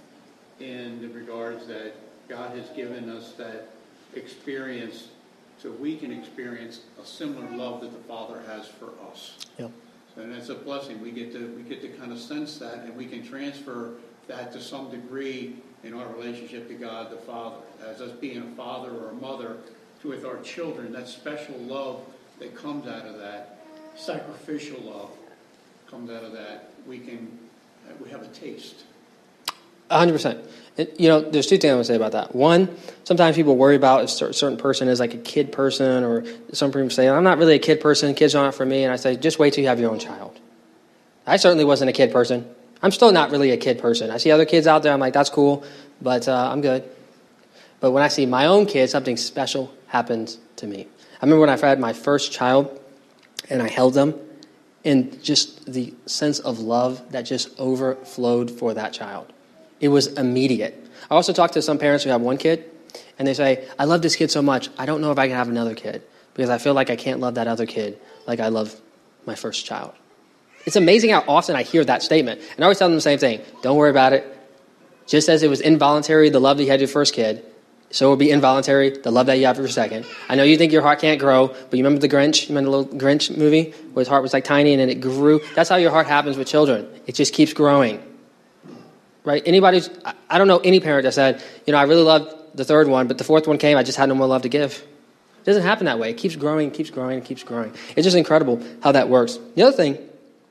Speaker 3: in the regards that God has given us that experience so we can experience a similar love that the Father has for us.
Speaker 1: Yep.
Speaker 3: So, and that's a blessing. We get to kind of sense that, and we can transfer that to some degree in our relationship to God the Father. As us being a father or a mother with our children, that special love that comes out of that, sacrificial love comes out of that, we have a taste.
Speaker 1: 100%. There's two things I want to say about that. One, sometimes people worry about if a certain person is like a kid person, or some people say, I'm not really a kid person, kids are not for me. And I say, just wait till you have your own child. I certainly wasn't a kid person. I'm still not really a kid person. I see other kids out there, I'm like, that's cool, but I'm good. But when I see my own kids, something special happens to me. I remember when I had my first child, and I held them, and just the sense of love that just overflowed for that child. It was immediate. I also talked to some parents who have one kid, and they say, I love this kid so much, I don't know if I can have another kid, because I feel like I can't love that other kid like I love my first child. It's amazing how often I hear that statement. And I always tell them the same thing. Don't worry about it. Just as it was involuntary, the love that you had your first kid, so it will be involuntary, the love that you have for your second. I know you think your heart can't grow, but you remember the Grinch? You remember the little Grinch movie where his heart was like tiny and then it grew? That's how your heart happens with children. It just keeps growing. Right? I don't know any parent that said, I really loved the third one, but the fourth one came, I just had no more love to give. It doesn't happen that way. It keeps growing, keeps growing, keeps growing. It's just incredible how that works. The other thing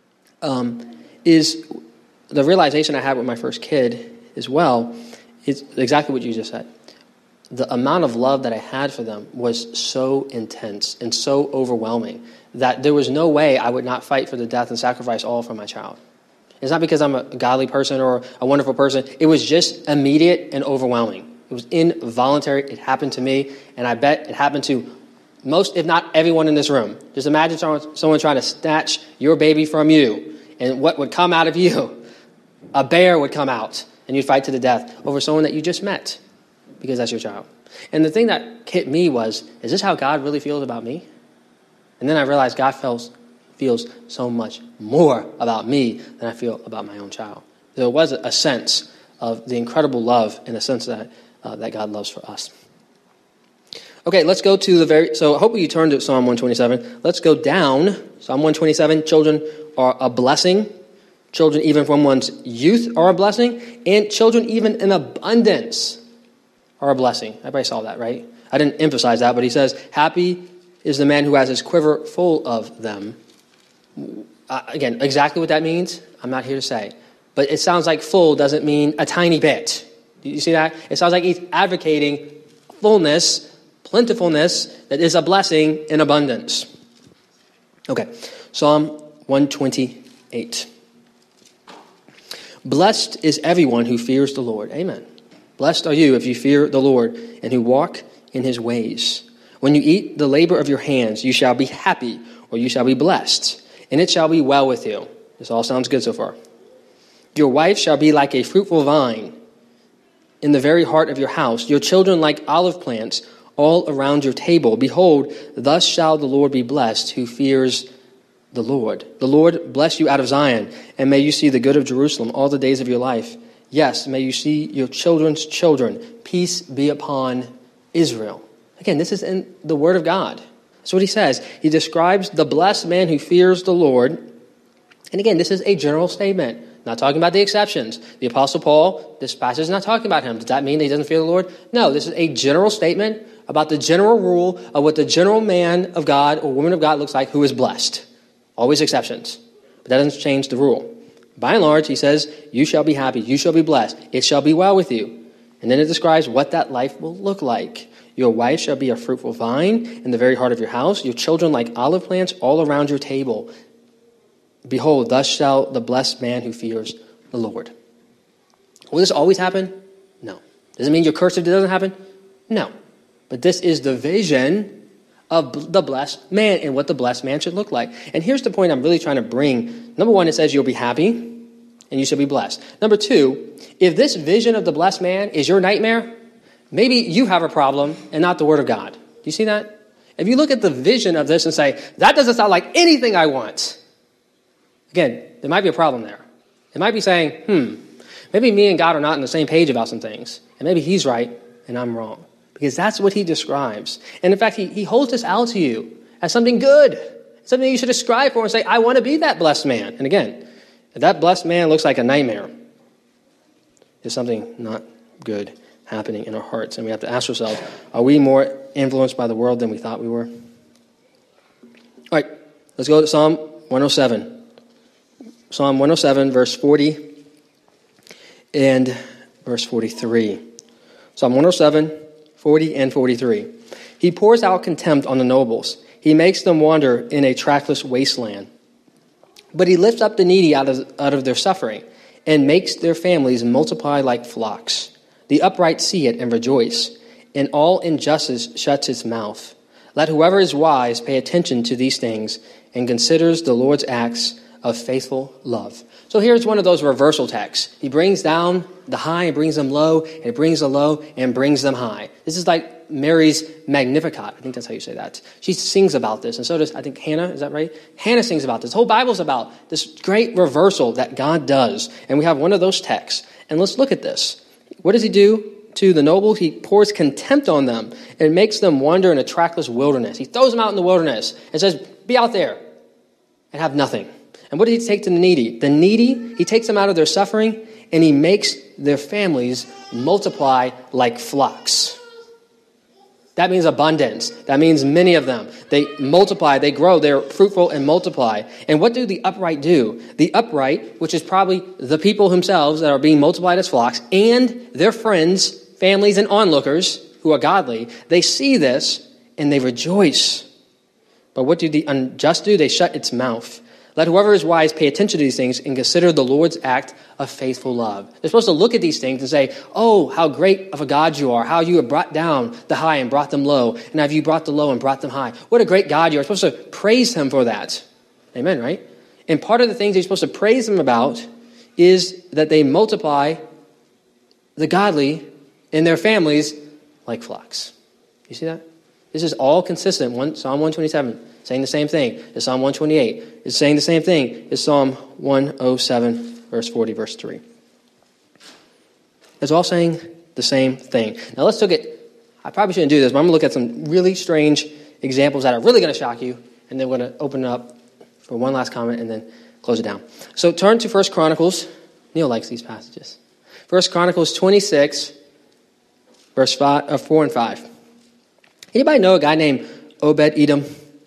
Speaker 1: is the realization I had with my first kid as well is exactly what you just said. The amount of love that I had for them was so intense and so overwhelming that there was no way I would not fight for the death and sacrifice all for my child. It's not because I'm a godly person or a wonderful person. It was just immediate and overwhelming. It was involuntary. It happened to me, and I bet it happened to most, if not everyone in this room. Just imagine someone trying to snatch your baby from you, and what would come out of you? A bear would come out, and you'd fight to the death over someone that you just met, because that's your child. And the thing that hit me was, is this how God really feels about me? And then I realized God feels so much more about me than I feel about my own child. There was a sense of the incredible love in the sense that God loves for us. Okay, let's go to so hopefully you turn to Psalm 127. Let's go down. Psalm 127, children are a blessing. Children even from one's youth are a blessing. And children even in abundance are a blessing. Everybody saw that, right? I didn't emphasize that, but he says, happy is the man who has his quiver full of them. Again, exactly what that means, I'm not here to say. But it sounds like full doesn't mean a tiny bit. Do you see that? It sounds like he's advocating fullness, plentifulness, that is a blessing in abundance. Okay, Psalm 128. Blessed is everyone who fears the Lord. Amen. Blessed are you if you fear the Lord and who walk in his ways. When you eat the labor of your hands, you shall be happy, or you shall be blessed, and it shall be well with you. This all sounds good so far. Your wife shall be like a fruitful vine in the very heart of your house, your children like olive plants all around your table. Behold, thus shall the Lord be blessed who fears the Lord. The Lord bless you out of Zion, and may you see the good of Jerusalem all the days of your life. Yes, may you see your children's children. Peace be upon Israel. Again, this is in the Word of God. That's what he says. He describes the blessed man who fears the Lord. And again, this is a general statement, not talking about the exceptions. The Apostle Paul, this passage is not talking about him. Does that mean that he doesn't fear the Lord? No, this is a general statement about the general rule of what the general man of God or woman of God looks like who is blessed. Always exceptions. But that doesn't change the rule. By and large, he says, you shall be happy, you shall be blessed, it shall be well with you. And then it describes what that life will look like. Your wife shall be a fruitful vine in the very heart of your house, your children like olive plants all around your table. Behold, thus shall the blessed man who fears the Lord. Will this always happen? No. Does it mean you're cursed if it doesn't happen? No. But this is the vision of the blessed man and what the blessed man should look like. And here's the point I'm really trying to bring. Number one, it says you'll be happy and you should be blessed. Number two, if this vision of the blessed man is your nightmare, maybe you have a problem and not the Word of God. Do you see that? If you look at the vision of this and say, that doesn't sound like anything I want, again, there might be a problem there. It might be saying, maybe me and God are not on the same page about some things. And maybe he's right and I'm wrong. Because that's what he describes. And in fact, he holds this out to you as something good. Something you should strive for and say, I want to be that blessed man. And again, if that blessed man looks like a nightmare, there's something not good happening in our hearts. And we have to ask ourselves, are we more influenced by the world than we thought we were? All right, let's go to Psalm 107. Psalm 107, verse 40 and verse 43. Psalm 107, 40 and 43. He pours out contempt on the nobles. He makes them wander in a trackless wasteland. But he lifts up the needy out of their suffering and makes their families multiply like flocks. The upright see it and rejoice. And all injustice shuts its mouth. Let whoever is wise pay attention to these things and considers the Lord's acts of faithful love. So here's one of those reversal texts. He brings down the high and brings them low, and he brings the low and brings them high. This is like Mary's Magnificat. I think that's how you say that. She sings about this, and so does, I think, Hannah. Is that right? Hannah sings about this. The whole Bible's about this great reversal that God does. And we have one of those texts. And let's look at this. What does he do to the nobles? He pours contempt on them and makes them wander in a trackless wilderness. He throws them out in the wilderness and says, be out there and have nothing. And what did he take to the needy? The needy, he takes them out of their suffering, and he makes their families multiply like flocks. That means abundance. That means many of them. They multiply, they grow, they're fruitful and multiply. And what do the upright do? The upright, which is probably the people themselves that are being multiplied as flocks, and their friends, families, and onlookers who are godly, they see this and they rejoice. But what do the unjust do? They shut its mouth. Let whoever is wise pay attention to these things and consider the Lord's act of faithful love. They're supposed to look at these things and say, oh, how great of a God you are, how you have brought down the high and brought them low, and have you brought the low and brought them high. What a great God you are. You're supposed to praise him for that. Amen, right? And part of the things you're supposed to praise him about is that they multiply the godly in their families like flocks. You see that? This is all consistent. Psalm 127. Saying the same thing as Psalm 128. It's saying the same thing as Psalm 107, verse 40, verse 3. It's all saying the same thing. Now let's look at, I probably shouldn't do this, but I'm going to look at some really strange examples that are really going to shock you, and then we're going to open it up for one last comment and then close it down. So turn to 1 Chronicles. Neil likes these passages. 1 Chronicles 26, verse 4 and 5. Anybody know a guy named Obed-Edom?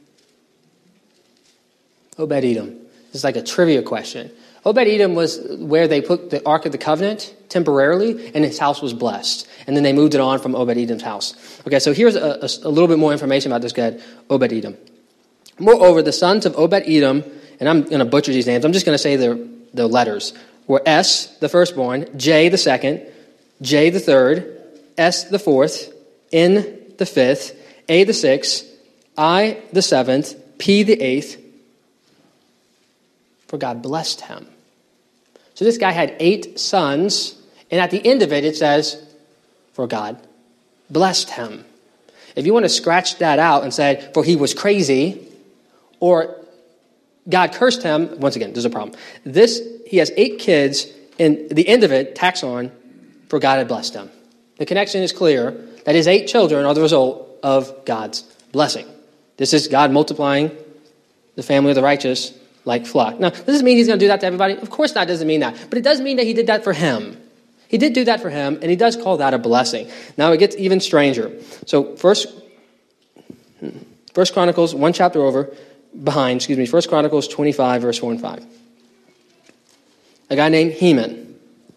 Speaker 1: Obed-Edom. This is like a trivia question. Obed-Edom was where they put the Ark of the Covenant temporarily, and his house was blessed. And then they moved it on from Obed-Edom's house. Okay, so here's a little bit more information about this guy, Obed-Edom. Moreover, the sons of Obed-Edom, and I'm going to butcher these names, I'm just going to say the letters, were S, the firstborn, J, the second, J, the third, S, the fourth, N, the fifth, A, the sixth, I, the seventh, P, the eighth, for God blessed him. So this guy had 8 sons, and at the end of it, it says, for God blessed him. If you want to scratch that out and say, for he was crazy, or God cursed him, once again, there's a problem. He has 8 kids, and the end of it tacks on, for God had blessed him. The connection is clear that his 8 children are the result of God's blessing. This is God multiplying the family of the righteous like flock. Now, does this mean he's going to do that to everybody? Of course not, doesn't mean that. But it does mean that he did that for him. He did do that for him, and he does call that a blessing. Now, it gets even stranger. So, First Chronicles, one chapter behind, 1 Chronicles 25, verse 4 and 5. A guy named Heman.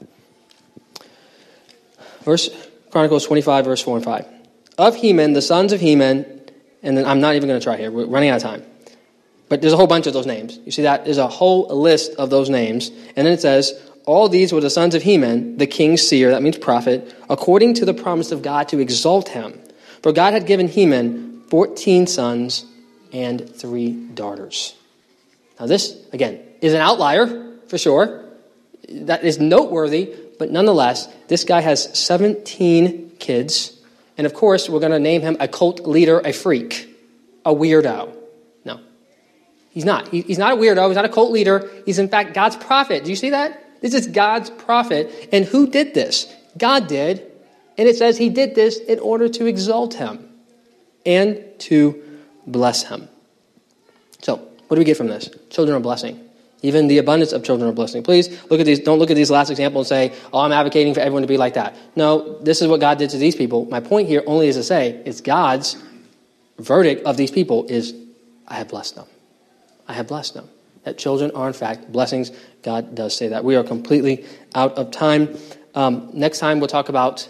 Speaker 1: 1 Chronicles 25, verse 4 and 5. Of Heman, the sons of Heman, and then I'm not even going to try here. We're running out of time. But there's a whole bunch of those names. You see that? There's a whole list of those names. And then it says, all these were the sons of Heman, the king's seer, that means prophet, according to the promise of God to exalt him. For God had given Heman 14 sons and 3 daughters. Now this, again, is an outlier, for sure. That is noteworthy, but nonetheless, this guy has 17 kids. And of course, we're going to name him a cult leader, a freak, a weirdo. No, he's not. He's not a weirdo. He's not a cult leader. He's, in fact, God's prophet. Do you see that? This is God's prophet. And who did this? God did. And it says he did this in order to exalt him and to bless him. So, what do we get from this? Children are blessing. Even the abundance of children are blessing. Please look at these. Don't look at these last examples and say, oh, I'm advocating for everyone to be like that. No, this is what God did to these people. My point here only is to say it's God's verdict of these people is, I have blessed them. I have blessed them. That children are, in fact, blessings. God does say that. We are completely out of time. Next time we talked about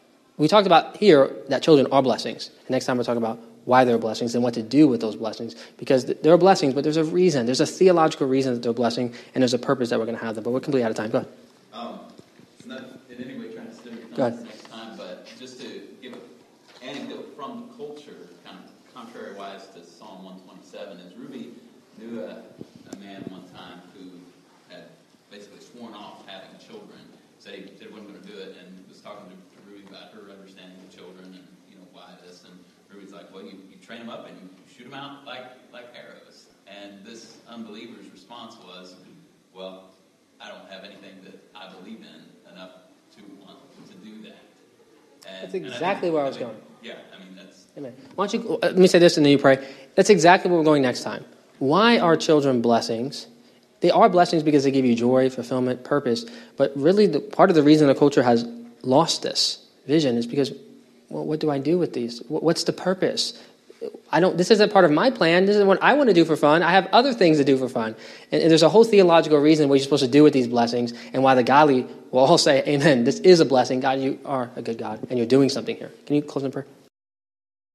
Speaker 1: here that children are blessings. And next time we'll talk about why they're blessings and what to do with those blessings. Because they're blessings, but there's a reason. There's a theological reason that they're blessing, and there's a purpose that we're going to have them. But we're completely out of time. Go ahead.
Speaker 8: It's not in any way trying to steal your
Speaker 1: Go ahead.
Speaker 8: time next time, but just to give an anecdote from the culture, kind of contrary-wise to Psalm 127, is Ruby knew a man one time who had basically sworn off having children, said he wasn't going to do it, and was talking to Ruby about her understanding of children and why this, and Ruby's like, well, you train them up and you shoot them out like arrows. And this unbeliever's response was, well, I don't have anything that I believe in enough to want to do that.
Speaker 1: That's exactly where I was going.
Speaker 8: Yeah, I mean, that's...
Speaker 1: Amen. Why don't you, let me say this and then you pray. That's exactly where we're going next time. Why are children blessings? They are blessings because they give you joy, fulfillment, purpose. But really, part of the reason the culture has lost this vision is because, well, what do I do with these? What's the purpose? This isn't part of my plan. This isn't what I want to do for fun. I have other things to do for fun. And there's a whole theological reason what you're supposed to do with these blessings and why the godly will all say, amen, this is a blessing. God, you are a good God, and you're doing something here. Can you close in prayer?